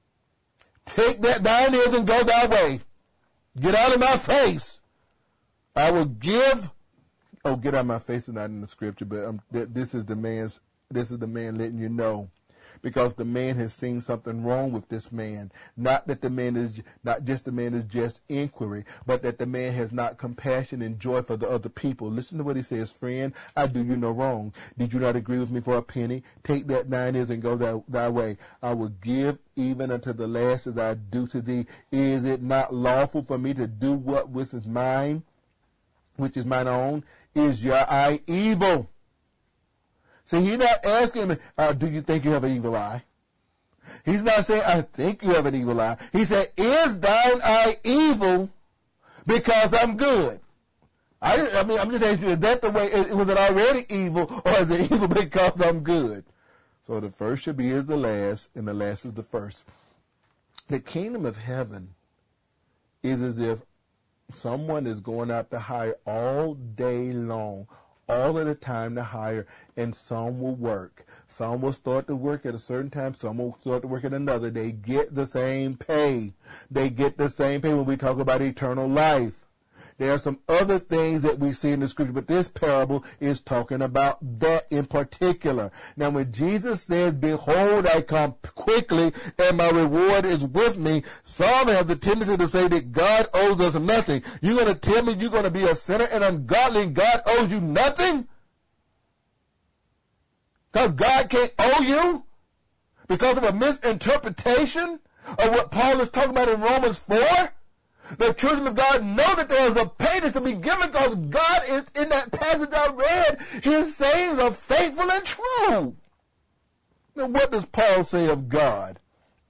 Take that thine is and go thy way. Get out of my face. I will give. Oh, get out of my face is not in the scripture, but um, th- this is the man's. This is the man letting you know, because the man has seen something wrong with this man. Not that the man is not just the man is just inquiry, but that the man has not compassion and joy for the other people. Listen to what he says, friend. I do you no wrong. Did you not agree with me for a penny? Take that thine is and go thy, thy way. I will give even unto the last as I do to thee. Is it not lawful for me to do what which is mine, which is mine own? Is your eye evil? See, he's not asking him, uh, do you think you have an evil eye? He's not saying, I think you have an evil eye. He said, is thine eye evil because I'm good? I, I mean, I'm just asking you, is that the way, is, was it already evil, or is it evil because I'm good? So the first should be as the last, and the last is the first. The kingdom of heaven is as if someone is going out to hire all day long, all of the time to hire, and some will work. Some will start to work at a certain time, some will start to work at another. They get the same pay. They get the same pay when we talk about eternal life. There are some other things that we see in the scripture, but this parable is talking about that in particular. Now, when Jesus says, behold, I come quickly, and my reward is with me, some have the tendency to say that God owes us nothing. You're going to tell me you're going to be a sinner and ungodly, and God owes you nothing? Because God can't owe you? Because of a misinterpretation of what Paul is talking about in Romans four? The children of God know that there is a payment to be given because God is, in that passage I read, his sayings are faithful and true. Now, what does Paul say of God?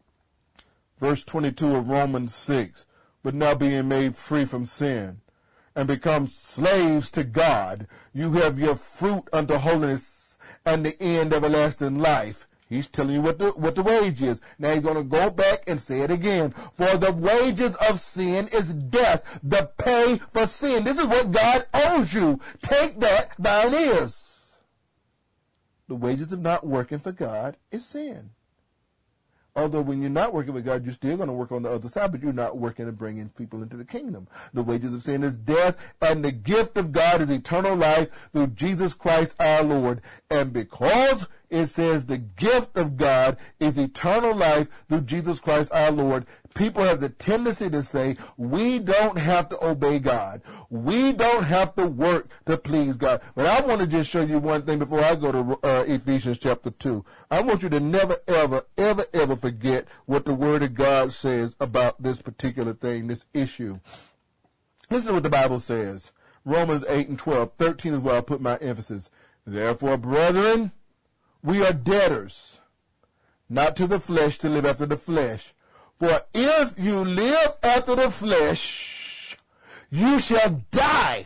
Verse twenty-two of Romans six, but now being made free from sin and become slaves to God, you have your fruit unto holiness and the end everlasting life. He's telling you what the, what the wage is. Now he's going to go back and say it again. For the wages of sin is death, the pay for sin. This is what God owes you. Take that, thine is. The wages of not working for God is sin. Although when you're not working with God, you're still going to work on the other side, but you're not working and bringing people into the kingdom. The wages of sin is death, and the gift of God is eternal life through Jesus Christ our Lord. And because it says the gift of God is eternal life through Jesus Christ our Lord, people have the tendency to say, we don't have to obey God. We don't have to work to please God. But I want to just show you one thing before I go to uh, Ephesians chapter two. I want you to never, ever, ever, ever forget what the Word of God says about this particular thing, this issue. Listen to what the Bible says. Romans eight and twelve. thirteen is where I put my emphasis. Therefore, brethren, we are debtors, not to the flesh, to live after the flesh. For if you live after the flesh, you shall die.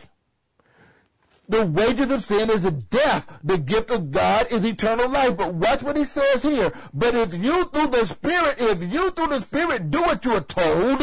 The wages of sin is death. The gift of God is eternal life. But watch what he says here. But if you through the Spirit, if you through the Spirit do what you are told,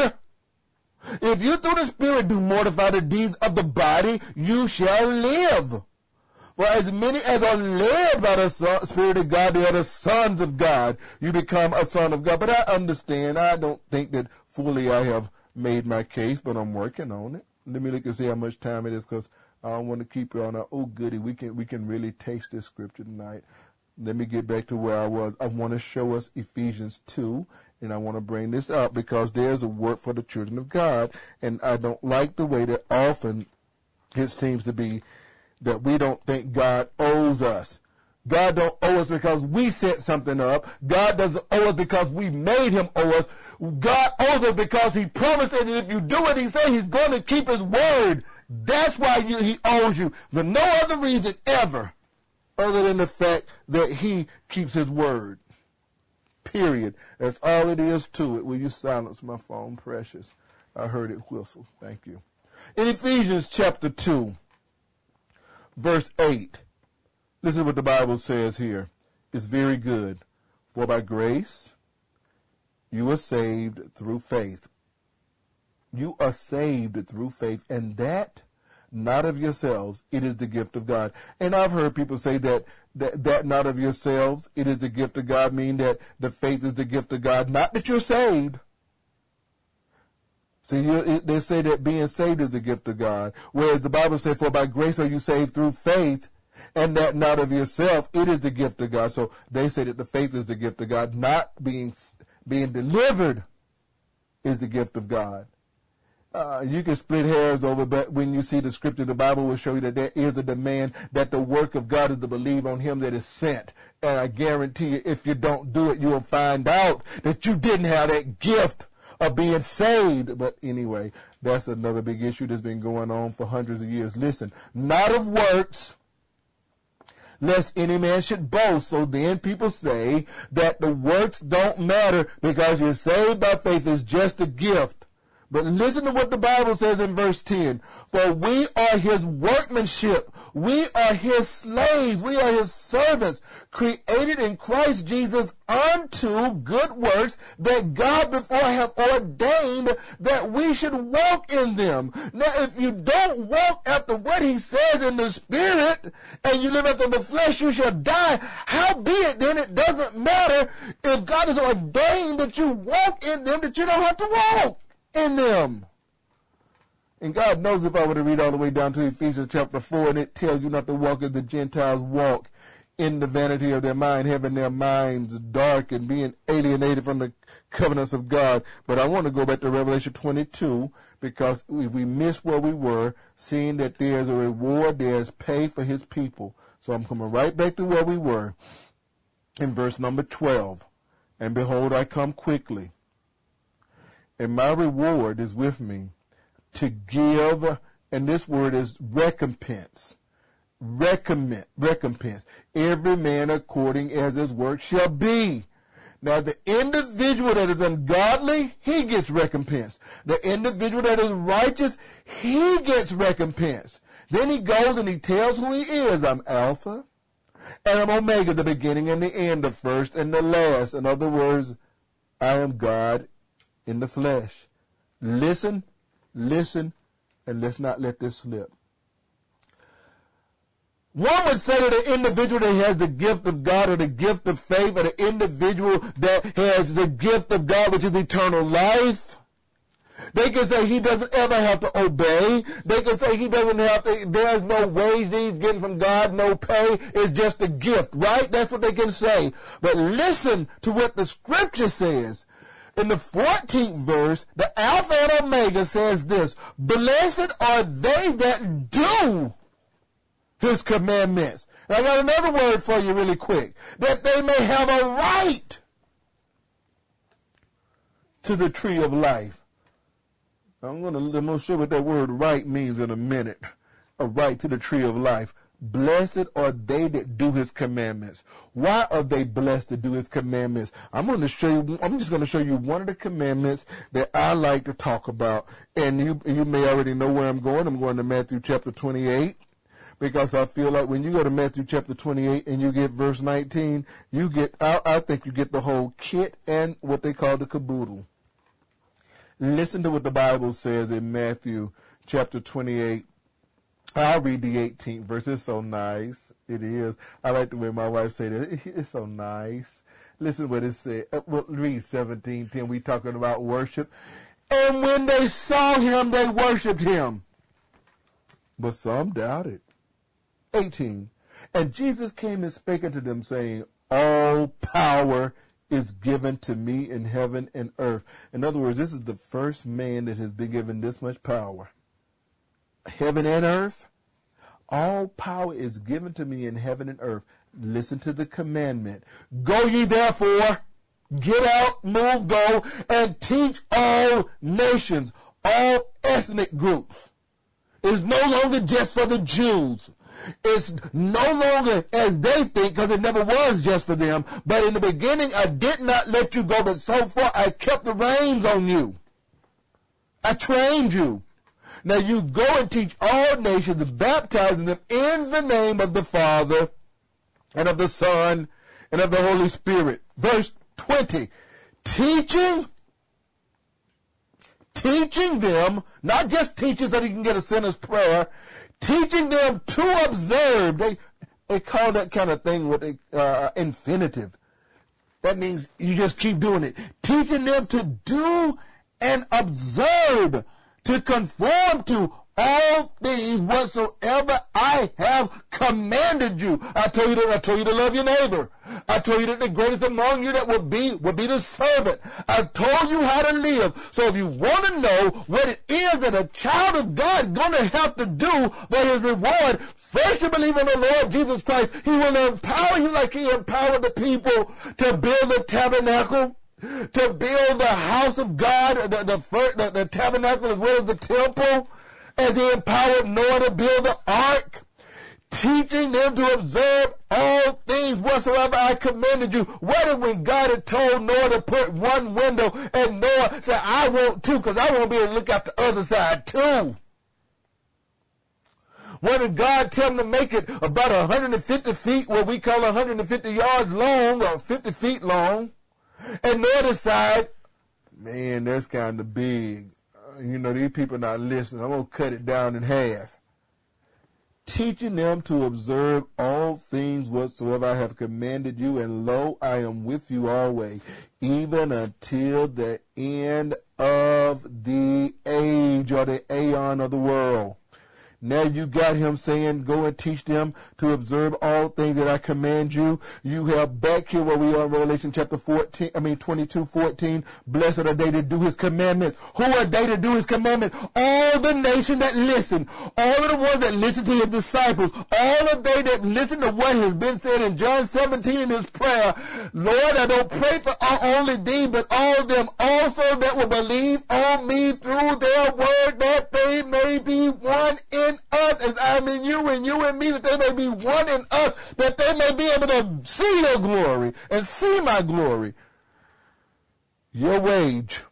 if you through the Spirit do mortify the deeds of the body, you shall live. For as many as are led by the son, Spirit of God, they are the sons of God. You become a son of God. But I understand. I don't think that fully I have made my case, but I'm working on it. Let me look and see how much time it is, because I don't want to keep you on a, oh, goody, we can, we can really taste this scripture tonight. Let me get back to where I was. I want to show us Ephesians two, and I want to bring this out because there's a word for the children of God, and I don't like the way that often it seems to be that we don't think God owes us. God don't owe us because we set something up. God doesn't owe us because we made him owe us. God owes us because he promised that if you do what he says, he's going to keep his word. That's why you, he owes you. For no other reason ever other than the fact that he keeps his word. Period. That's all it is to it. Will you silence my phone, precious? I heard it whistle. Thank you. In Ephesians chapter two, verse eight, listen to what the Bible says here. It's very good. For by grace you are saved through faith. You are saved through faith, and that not of yourselves, it is the gift of God. And I've heard people say that that, that not of yourselves, it is the gift of God, mean that the faith is the gift of God, not that you're saved. See, you, they say that being saved is the gift of God, whereas the Bible says, for by grace are you saved through faith, and that not of yourself, it is the gift of God. So they say that the faith is the gift of God, not being being delivered is the gift of God. Uh, you can split hairs over, but when you see the scripture, the Bible will show you that there is a demand that the work of God is to believe on him that is sent. And I guarantee you, if you don't do it, you will find out that you didn't have that gift of being saved. But anyway, that's another big issue that's been going on for hundreds of years. Listen, not of works, lest any man should boast. So then people say that the works don't matter because you're saved by faith is just a gift. But listen to what the Bible says in verse ten. For we are his workmanship. We are his slaves. We are his servants, created in Christ Jesus unto good works that God before hath ordained that we should walk in them. Now, if you don't walk after what he says in the Spirit, and you live after the flesh, you shall die. Howbeit, then it doesn't matter if God has ordained that you walk in them, that you don't have to walk in them. And God knows if I were to read all the way down to Ephesians chapter four, and it tells you not to walk as the Gentiles walk, in the vanity of their mind, having their minds dark and being alienated from the covenants of God. But I want to go back to Revelation twenty-two, because if we miss where we were, seeing that there's a reward, there's pay for his people. So I'm coming right back to where we were in verse number twelve. And behold, I come quickly, and my reward is with me to give, and this word is recompense. Recommend, recompense. Every man according as his work shall be. Now, the individual that is ungodly, he gets recompense. The individual that is righteous, he gets recompense. Then he goes and he tells who he is. I'm Alpha and I'm Omega, the beginning and the end, the first and the last. In other words, I am God in the flesh. Listen, listen, and let's not let this slip. One would say that the individual that has the gift of God, or the gift of faith, or the individual that has the gift of God, which is eternal life, they can say he doesn't ever have to obey. They can say he doesn't have to, there's no wage that he's getting from God, no pay. It's just a gift, right? That's what they can say. But listen to what the scripture says. In the fourteenth verse, the Alpha and Omega says this: blessed are they that do his commandments. And I got another word for you really quick. That they may have a right to the tree of life. I'm going to, I'm going to show what that word right means in a minute. A right to the tree of life. Blessed are they that do his commandments. Why are they blessed to do his commandments? I'm going to show you, I'm just going to show you one of the commandments that I like to talk about. And you, you may already know where I'm going. I'm going to Matthew chapter twenty-eight. Because I feel like when you go to Matthew chapter twenty-eight and you get verse nineteen, you get, I, I think you get the whole kit and what they call the caboodle. Listen to what the Bible says in Matthew chapter twenty-eight. I'll read the eighteenth verse. It's so nice. It is. I like the way my wife said it. It's so nice. Listen to what it said. Well, read seventeen ten. We talking about worship. And when they saw him, they worshiped him. But some doubted. eighteen. And Jesus came and spake unto them, saying, all power is given to me in heaven and earth. In other words, this is the first man that has been given this much power. Heaven and earth. All power is given to me in heaven and earth. Listen to the commandment. Go ye therefore, get out, move, go, and teach all nations, all ethnic groups. It's no longer just for the Jews. It's no longer as they think, because it never was just for them. But in the beginning, I did not let you go, but so far I kept the reins on you. I trained you. Now you go and teach all nations, baptizing them in the name of the Father and of the Son and of the Holy Spirit. Verse twenty, teaching, teaching them, not just teaching so you can get a sinner's prayer, teaching them to observe. They, they call that kind of thing what they, uh, infinitive. That means you just keep doing it. Teaching them to do and observe, to conform to all things whatsoever I have commanded you. I told you that I told you to love your neighbor. I told you that the greatest among you that would be would be the servant. I told you how to live. So if you want to know what it is that a child of God is going to have to do for his reward, first you believe in the Lord Jesus Christ. He will empower you like he empowered the people to build the tabernacle, to build the house of God, the, the, the, the tabernacle as well as the temple, as he empowered Noah to build the ark. teaching them to observe all things whatsoever I commanded you. What if when God had told Noah to put one window and Noah said, I want two because I want to be able to look out the other side too? What did God tell him to make it about one hundred fifty feet, what we call one hundred fifty yards long or fifty feet long? And Noah decided, man, that's kind of big. Uh, you know, these people not listening. I'm going to cut it down in half. Teaching them to observe all things whatsoever I have commanded you, and lo, I am with you always, even until the end of the age, or the aeon of the world. Now you got him saying, go and teach them to observe all things that I command you. You have back here where we are in Revelation chapter fourteen, I mean twenty-two, fourteen. Blessed are they that do his commandments. Who are they that do his commandments? All the nation that listen. All of the ones that listen to his disciples. All of they that listen to what has been said in John seventeen in his prayer. Lord, I don't pray for only thee, but all them also that will believe on me through their word, that they may be one in us, as I'm in you and you in me, that they may be one in us, that they may be able to see your glory and see my glory. Your wage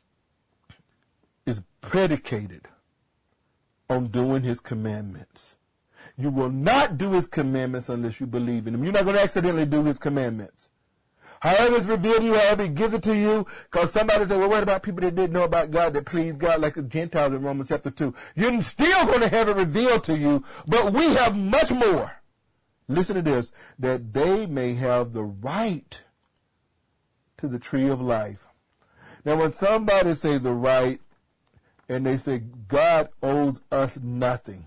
is predicated on doing his commandments. You will not do his commandments unless you believe in him. You're not going to accidentally do his commandments. However it's revealed to you, however he gives it to you, because somebody said, well, what about people that didn't know about God, that pleased God, like the Gentiles in Romans chapter two? You're still going to have it revealed to you, but we have much more. Listen to this, that they may have the right to the tree of life. Now, when somebody says the right, and they say God owes us nothing,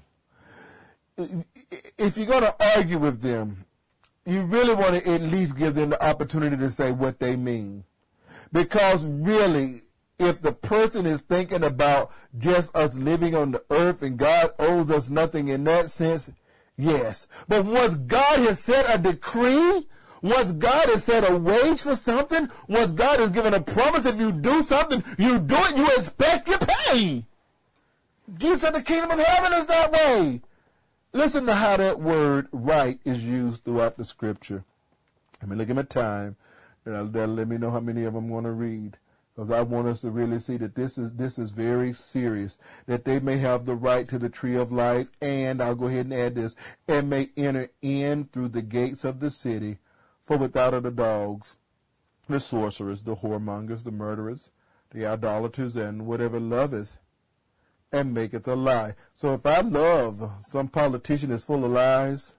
if you're going to argue with them, you really want to at least give them the opportunity to say what they mean. Because really, if the person is thinking about just us living on the earth and God owes us nothing in that sense, yes. But once God has set a decree, once God has set a wage for something, once God has given a promise, if you do something, you do it, you expect your pay. Jesus said the kingdom of heaven is that way. Listen to how that word right is used throughout the scripture. Let me look at my time, and that'll let me know how many of them I'm going to read. Because I want us to really see that this is this is very serious. That they may have the right to the tree of life, and I'll go ahead and add this, and may enter in through the gates of the city. For without are the dogs, the sorcerers, the whoremongers, the murderers, the idolaters, and whatever loveth and maketh a lie. So if I love some politician that's full of lies,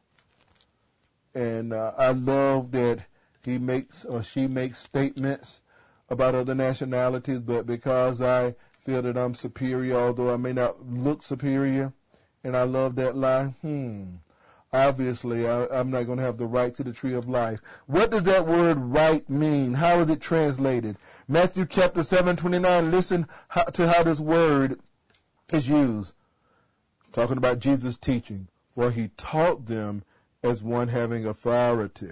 and uh, I love that he makes or she makes statements about other nationalities, but because I feel that I'm superior, although I may not look superior, and I love that lie, hmm, obviously I, I'm not going to have the right to the tree of life. What does that word right mean? How is it translated? Matthew chapter seven, twenty-nine, listen how, to how this word is used, talking about Jesus' teaching. For he taught them as one having authority,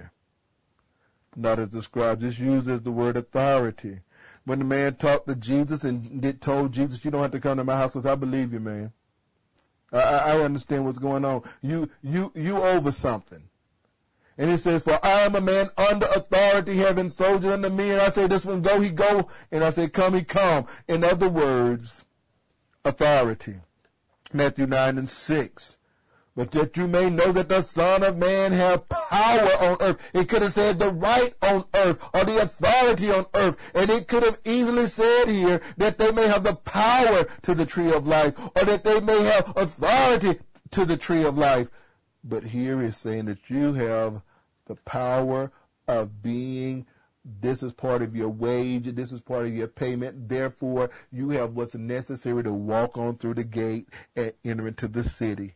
not as the scribes. It's used as the word authority. When the man talked to Jesus and it told Jesus, you don't have to come to my house because I believe you, man. I, I understand what's going on. You, you, you over something. And he says, for I am a man under authority, having soldiers under me. And I say, this one go, he go. And I say, come, he come. In other words, authority. Matthew nine and six. But that you may know that the Son of Man have power on earth. It could have said the right on earth or the authority on earth. And it could have easily said here that they may have the power to the tree of life, or that they may have authority to the tree of life. But here it's saying that you have the power of being. This is part of your wage. This is part of your payment. Therefore, you have what's necessary to walk on through the gate and enter into the city.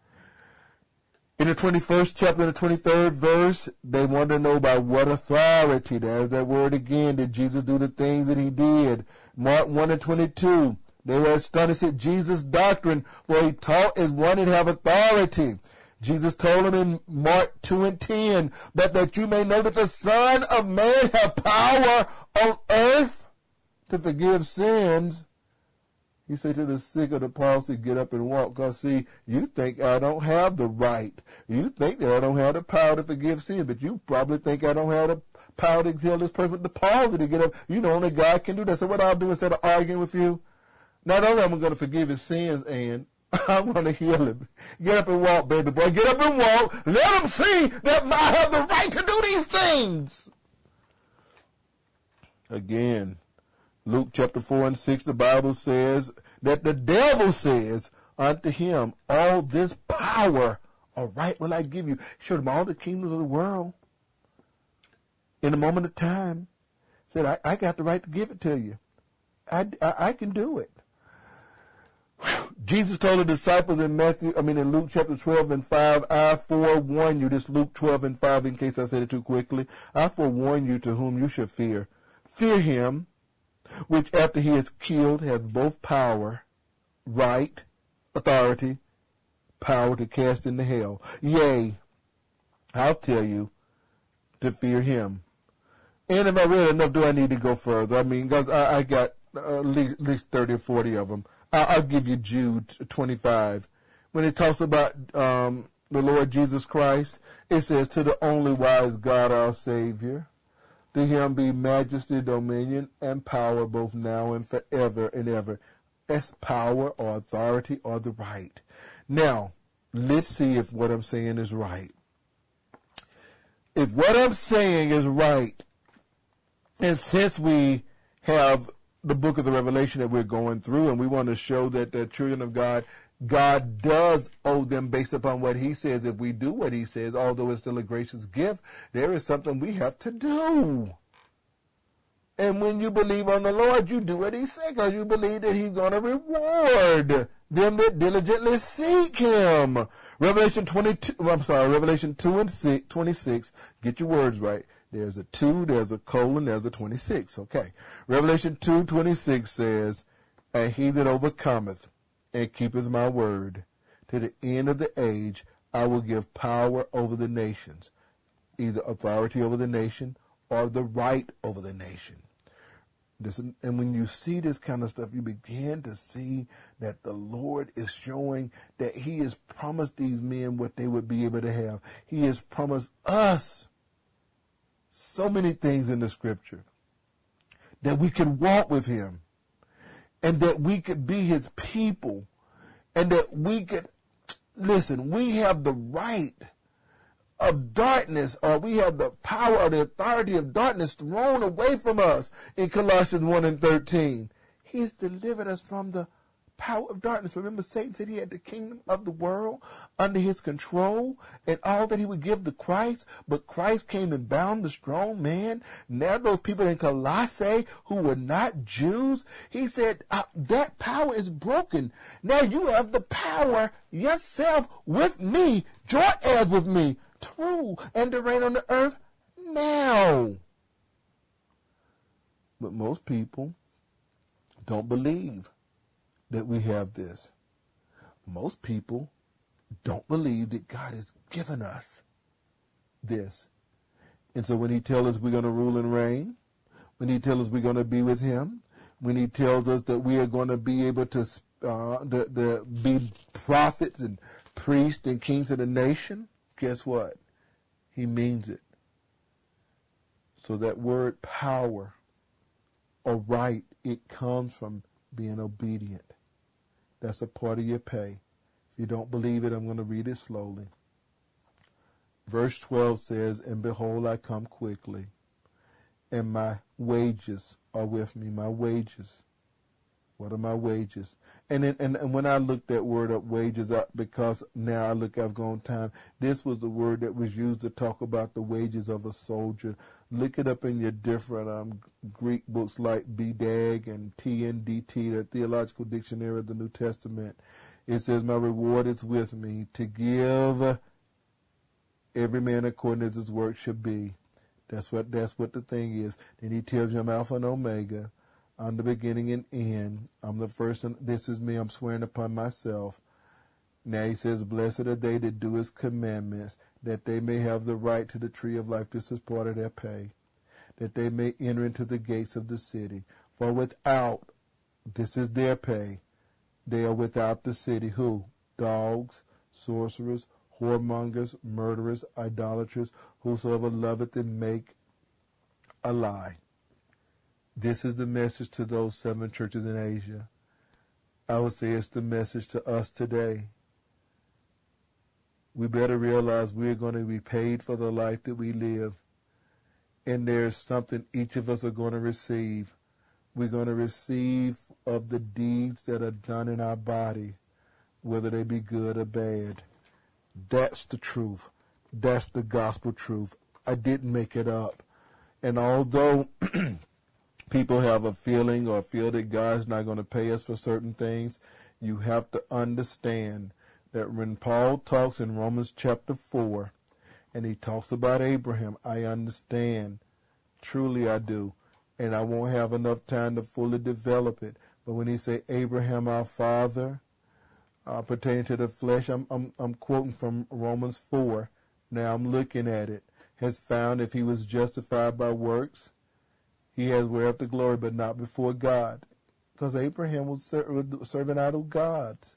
In the twenty-first chapter and the twenty-third verse, they want to know by what authority. There's that word again. Did Jesus do the things that he did? Mark one and twenty-two. They were astonished at Jesus' doctrine, for he taught as one that have authority. Jesus told him in Mark two and ten, but that you may know that the Son of Man have power on earth to forgive sins. He said to the sick of the palsy, get up and walk. Because, see, you think I don't have the right. You think that I don't have the power to forgive sin, but you probably think I don't have the power to tell this person with the palsy to get up. You know, only God can do that. So what I'll do instead of arguing with you, not only am I going to forgive his sins, and I'm going to heal him. Get up and walk, baby boy. Get up and walk. Let him see that I have the right to do these things. Again, Luke chapter four and six, the Bible says that the devil says unto him, all this power, all right, will I give you. Showed him all the kingdoms of the world. In a moment of time, said, I, I got the right to give it to you. I, I, I can do it. Jesus told the disciples in Matthew, I mean in Luke chapter twelve and five, I forewarn you, this Luke twelve and five, in case I said it too quickly, I forewarn you to whom you should fear. Fear him, which after he is killed has both power, right, authority, power to cast into hell. Yea, I'll tell you to fear him. And if I read enough, do I need to go further? I mean, because I, I got uh, at, least, at least thirty or forty of them. I'll give you Jude twenty-five. When it talks about um, the Lord Jesus Christ, it says, to the only wise God our Savior, to him be majesty, dominion, and power both now and forever and ever. That's power or authority or the right. Now, let's see if what I'm saying is right. If what I'm saying is right, and since we have the book of the Revelation that we're going through, and we want to show that the children of God, God does owe them based upon what he says. If we do what he says, although it's still a gracious gift, there is something we have to do. And when you believe on the Lord, you do what he says, because you believe that he's going to reward them that diligently seek him. Revelation twenty-two, I'm sorry, Revelation two and six, twenty-six, get your words right. There's a two, there's a colon, there's a twenty-six. Okay. Revelation two twenty-six says, and he that overcometh and keepeth my word to the end of the age, I will give power over the nations, either authority over the nation or the right over the nation. This, and when you see this kind of stuff, you begin to see that the Lord is showing that he has promised these men what they would be able to have. He has promised us so many things in the scripture, that we could walk with him, and that we could be his people, and that we could, listen, we have the right of darkness, or we have the power or the authority of darkness thrown away from us in Colossians one and thirteen. He has delivered us from the power of darkness. Remember, Satan said he had the kingdom of the world under his control, and all that he would give to Christ, but Christ came and bound the strong man. Now those people in Colossae who were not Jews, he said, uh, that power is broken. Now you have the power yourself with me, joint heirs with me, to rule and to reign on the earth now. But most people don't believe that we have this. Most people don't believe that God has given us this. And so when he tells us we're going to rule and reign, when he tells us we're going to be with him, when he tells us that we are going to be able to, uh, to, to be prophets and priests and kings of the nation, guess what? He means it. So that word power or right, it comes from being obedient. That's a part of your pay. If you don't believe it, I'm going to read it slowly. Verse twelve says, and behold, I come quickly, and my wages are with me. My wages. What are my wages? And then, and, and when I looked that word up, wages up, because now I look, I've gone time, this was the word that was used to talk about the wages of a soldier. Look it up in your different um, Greek books like B D A G and T N D T, the Theological Dictionary of the New Testament. It says, my reward is with me to give every man according as his work should be. That's what, that's what the thing is. Then he tells you I'm Alpha and Omega. I'm the beginning and end. I'm the first, and this is me. I'm swearing upon myself. Now he says, blessed are they that do his commandments, that they may have the right to the tree of life. This is part of their pay. That they may enter into the gates of the city. For without, this is their pay, They are without the city. Who? Dogs, sorcerers, whoremongers, murderers, idolaters, whosoever loveth and make a lie. This is the message to those seven churches in Asia. I would say it's the message to us today. We better realize we're going to be paid for the life that we live. And there's something each of us are going to receive. We're going to receive of the deeds that are done in our body, whether they be good or bad. That's the truth. That's the gospel truth. I didn't make it up. And although people have a feeling or feel that God's not going to pay us for certain things, you have to understand that when Paul talks in Romans chapter four, and he talks about Abraham, I understand. Truly I do. And I won't have enough time to fully develop it. But when he say Abraham our father, uh, pertaining to the flesh, I'm, I'm, I'm quoting from Romans four. Now I'm looking at it. Has found if he was justified by works, he has whereof the glory, but not before God. Because Abraham was ser- serving idol gods.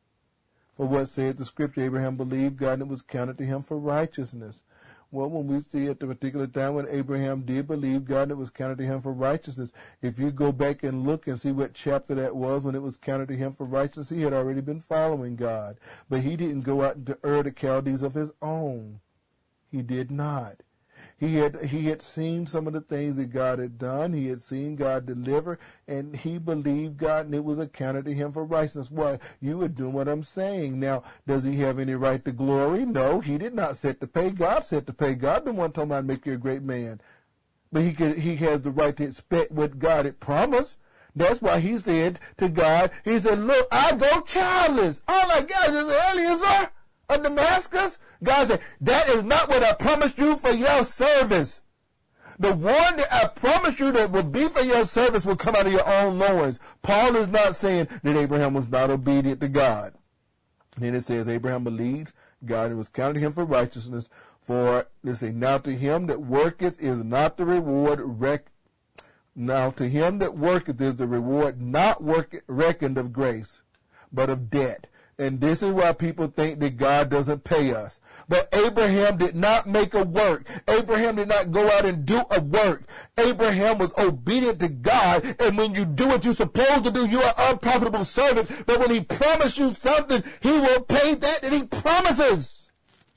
For what saith the scripture, Abraham believed God and it was counted to him for righteousness. Well, when we see at the particular time when Abraham did believe God and it was counted to him for righteousness, if you go back and look and see what chapter that was when it was counted to him for righteousness, he had already been following God. But he didn't go out into Ur the Chaldees of his own. He did not. He had he had seen some of the things that God had done. He had seen God deliver, and he believed God, and it was accounted to him for righteousness. Why? You are doing what I'm saying. Now, does he have any right to glory? No, he did not set to pay. God set to pay. God didn't want to tell him I'd make you a great man. But he could, he has the right to expect what God had promised. That's why he said to God, he said, look, I go childless. All I got is Eliezer of Damascus. God said, that is not what I promised you for your service. The one that I promised you that would be for your service will come out of your own loins. Paul is not saying that Abraham was not obedient to God. And then it says, Abraham believed God and was counted to him for righteousness. For, let's say, now to him that worketh is not the reward rec- Now to him that worketh is the reward not work- reckoned of grace, but of debt. And this is why people think that God doesn't pay us. But Abraham did not make a work. Abraham did not go out and do a work. Abraham was obedient to God. And when you do what you're supposed to do, you're an unprofitable servant. But when he promised you something, he will pay that that he promises.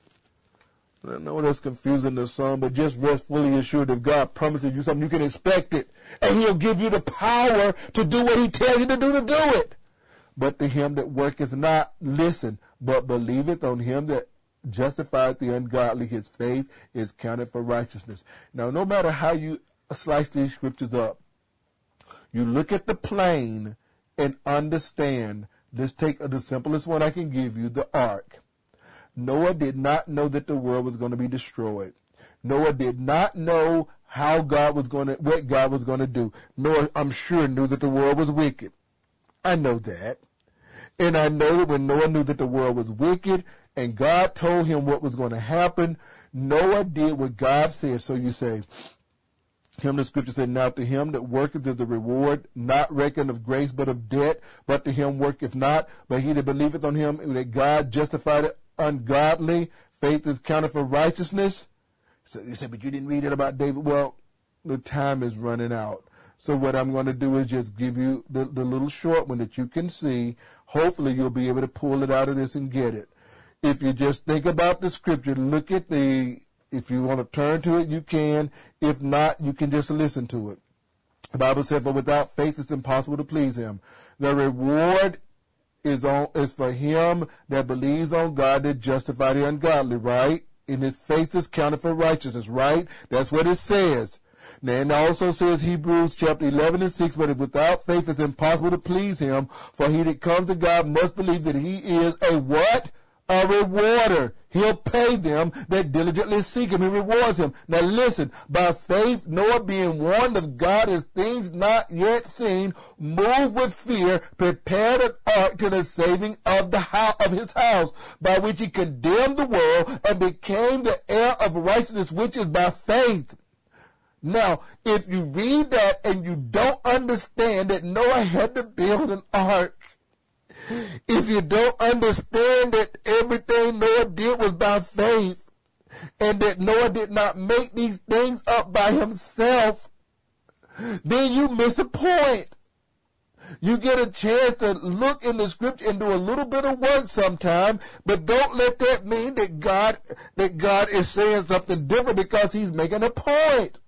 I know that's confusing to some, but just rest fully assured if God promises you something, you can expect it. And he'll give you the power to do what he tells you to do to do it. But to him that worketh not, listen, but believeth on him that justifieth the ungodly, his faith is counted for righteousness. Now, no matter how you slice these scriptures up, you look at the plain and understand. Let's take the simplest one I can give you, the ark. Noah did not know that the world was going to be destroyed. Noah did not know how God was going to, what God was going to do. Noah, I'm sure, knew that the world was wicked. I know that. And I know that when Noah knew that the world was wicked and God told him what was going to happen, Noah did what God said. So you say, him the scripture said, now to him that worketh is the reward, not reckoned of grace, but of debt, but to him worketh not, but he that believeth on him that God justified it ungodly, faith is counted for righteousness. So you say, but you didn't read it about David. Well, the time is running out. So what I'm going to do is just give you the, the little short one that you can see. Hopefully you'll be able to pull it out of this and get it. If you just think about the scripture, look at the, if you want to turn to it, you can. If not, you can just listen to it. The Bible said, for without faith it's impossible to please him. The reward is on is for him that believes on God that justify the ungodly, right? And his faith is counted for righteousness, right? That's what it says. Now, it also says Hebrews chapter eleven and six, but if without faith it's impossible to please him, for he that comes to God must believe that he is a what? A rewarder. He'll pay them that diligently seek him. He rewards him. Now listen, by faith, Noah being warned of God as things not yet seen, moved with fear, prepared an ark to the saving of the house, of his house, by which he condemned the world and became the heir of righteousness, which is by faith. Now, if you read that and you don't understand that Noah had to build an ark, If you don't understand that everything Noah did was by faith, and that Noah did not make these things up by himself, then you miss a point. You get a chance to look in the scripture and do a little bit of work sometime, but don't let that mean that God that God is saying something different because he's making a point.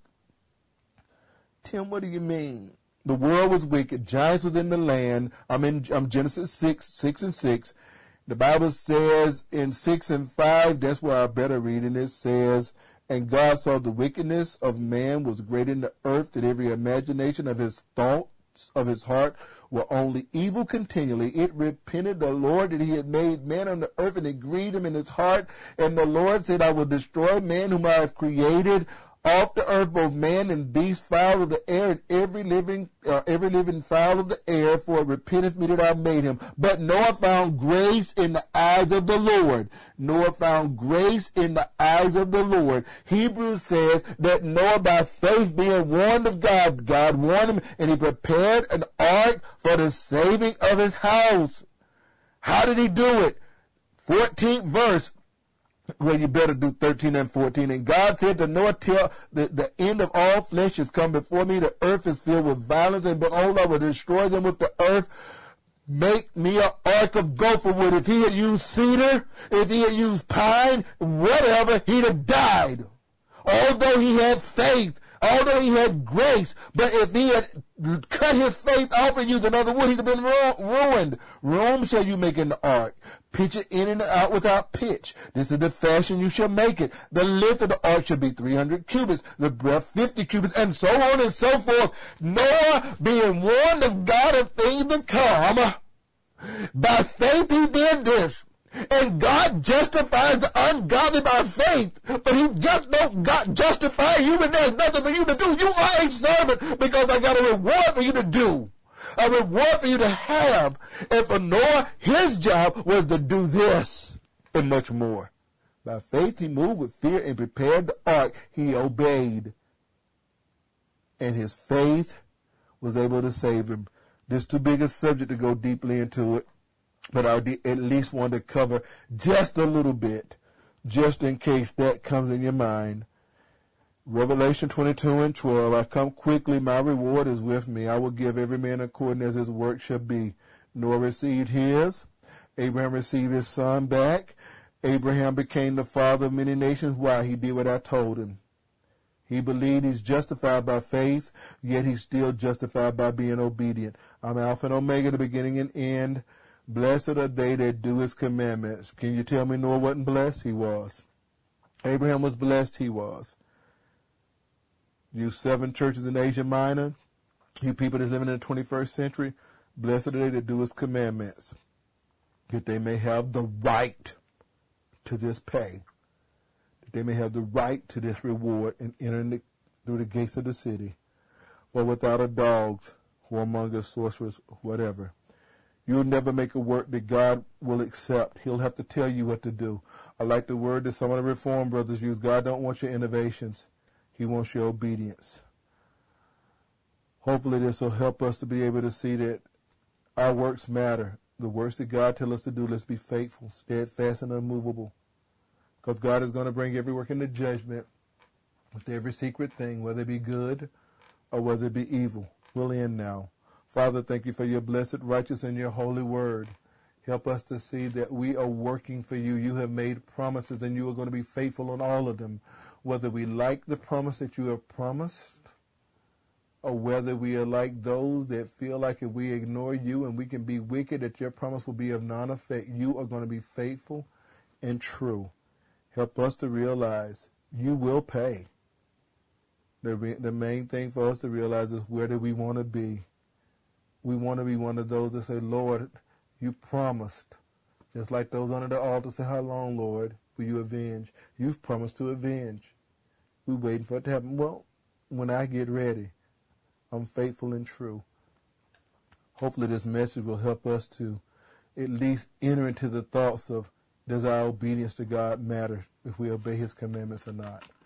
Tim, what do you mean? The world was wicked, giants was in the land. I'm in I'm Genesis six, six and six. The Bible says in six and five, that's where I better reading it, says, and God saw the wickedness of man was great in the earth, that every imagination of his thought of his heart were only evil continually. It repented the Lord that he had made man on the earth, and it grieved him in his heart. And the Lord said, I will destroy man whom I have created off the earth, both man and beast, fowl of the air, and every living uh, every living fowl of the air, for it repenteth me that I made him. But Noah found grace in the eyes of the Lord. Noah found grace in the eyes of the Lord. Hebrews says that Noah, by faith, being warned of God, God warned him, and he prepared an ark for the saving of his house. How did he do it? fourteenth verse. Well, you better do thirteen and fourteen. And God said to Noah, till the, the end of all flesh is come before me. The earth is filled with violence, and behold, I will destroy them with the earth. Make me an ark of gopher wood. If he had used cedar, if he had used pine, whatever, he'd have died. Although he had faith, although he had grace, but if he had cut his faith off and used another wood, he'd have been ruined. Rome shall you make in the ark. Pitch it in and out without pitch. This is the fashion you shall make it. The length of the ark shall be three hundred cubits, the breadth fifty cubits, and so on and so forth. Noah, being warned of God of things to come, by faith he did this. And God justifies the ungodly by faith, but he just don't God justify you when there's nothing for you to do. You are a servant because I got a reward for you to do, a reward for you to have. And for Noah, his job was to do this and much more. By faith he moved with fear and prepared the ark. He obeyed, and his faith was able to save him. This is too big a subject to go deeply into it, but I at least want to cover just a little bit, just in case that comes in your mind. Revelation twenty-two and twelve, I come quickly, my reward is with me. I will give every man according as his work shall be. Noah received his. Abraham received his son back. Abraham became the father of many nations. Why? He did what I told him. He believed he's justified by faith, yet he's still justified by being obedient. I'm Alpha and Omega, the beginning and end. Blessed are they that do his commandments. Can you tell me Noah wasn't blessed? He was. Abraham was blessed? He was. You seven churches in Asia Minor, you people that's living in the twenty-first century, blessed are they that do his commandments, that they may have the right to this pay, that they may have the right to this reward and enter the, through the gates of the city. For without a dogs, whoremongers, sorcerers, whatever, you'll never make a work that God will accept. He'll have to tell you what to do. I like the word that some of the Reform brothers use. God don't want your innovations. He wants your obedience. Hopefully this will help us to be able to see that our works matter. The works that God tells us to do, let's be faithful, steadfast, and unmovable. Because God is going to bring every work into judgment with every secret thing, whether it be good or whether it be evil. We'll end now. Father, thank you for your blessed, righteous, and your holy word. Help us to see that we are working for you. You have made promises, and you are going to be faithful on all of them. Whether we like the promise that you have promised, or whether we are like those that feel like if we ignore you and we can be wicked, that your promise will be of none effect. You are going to be faithful and true. Help us to realize you will pay. The, re- the main thing for us to realize is, where do we want to be? We want to be one of those that say, Lord, you promised. Just like those under the altar say, how long, Lord, will you avenge? You've promised to avenge. We're waiting for it to happen. Well, when I get ready, I'm faithful and true. Hopefully this message will help us to at least enter into the thoughts of, does our obedience to God matter if we obey his commandments or not?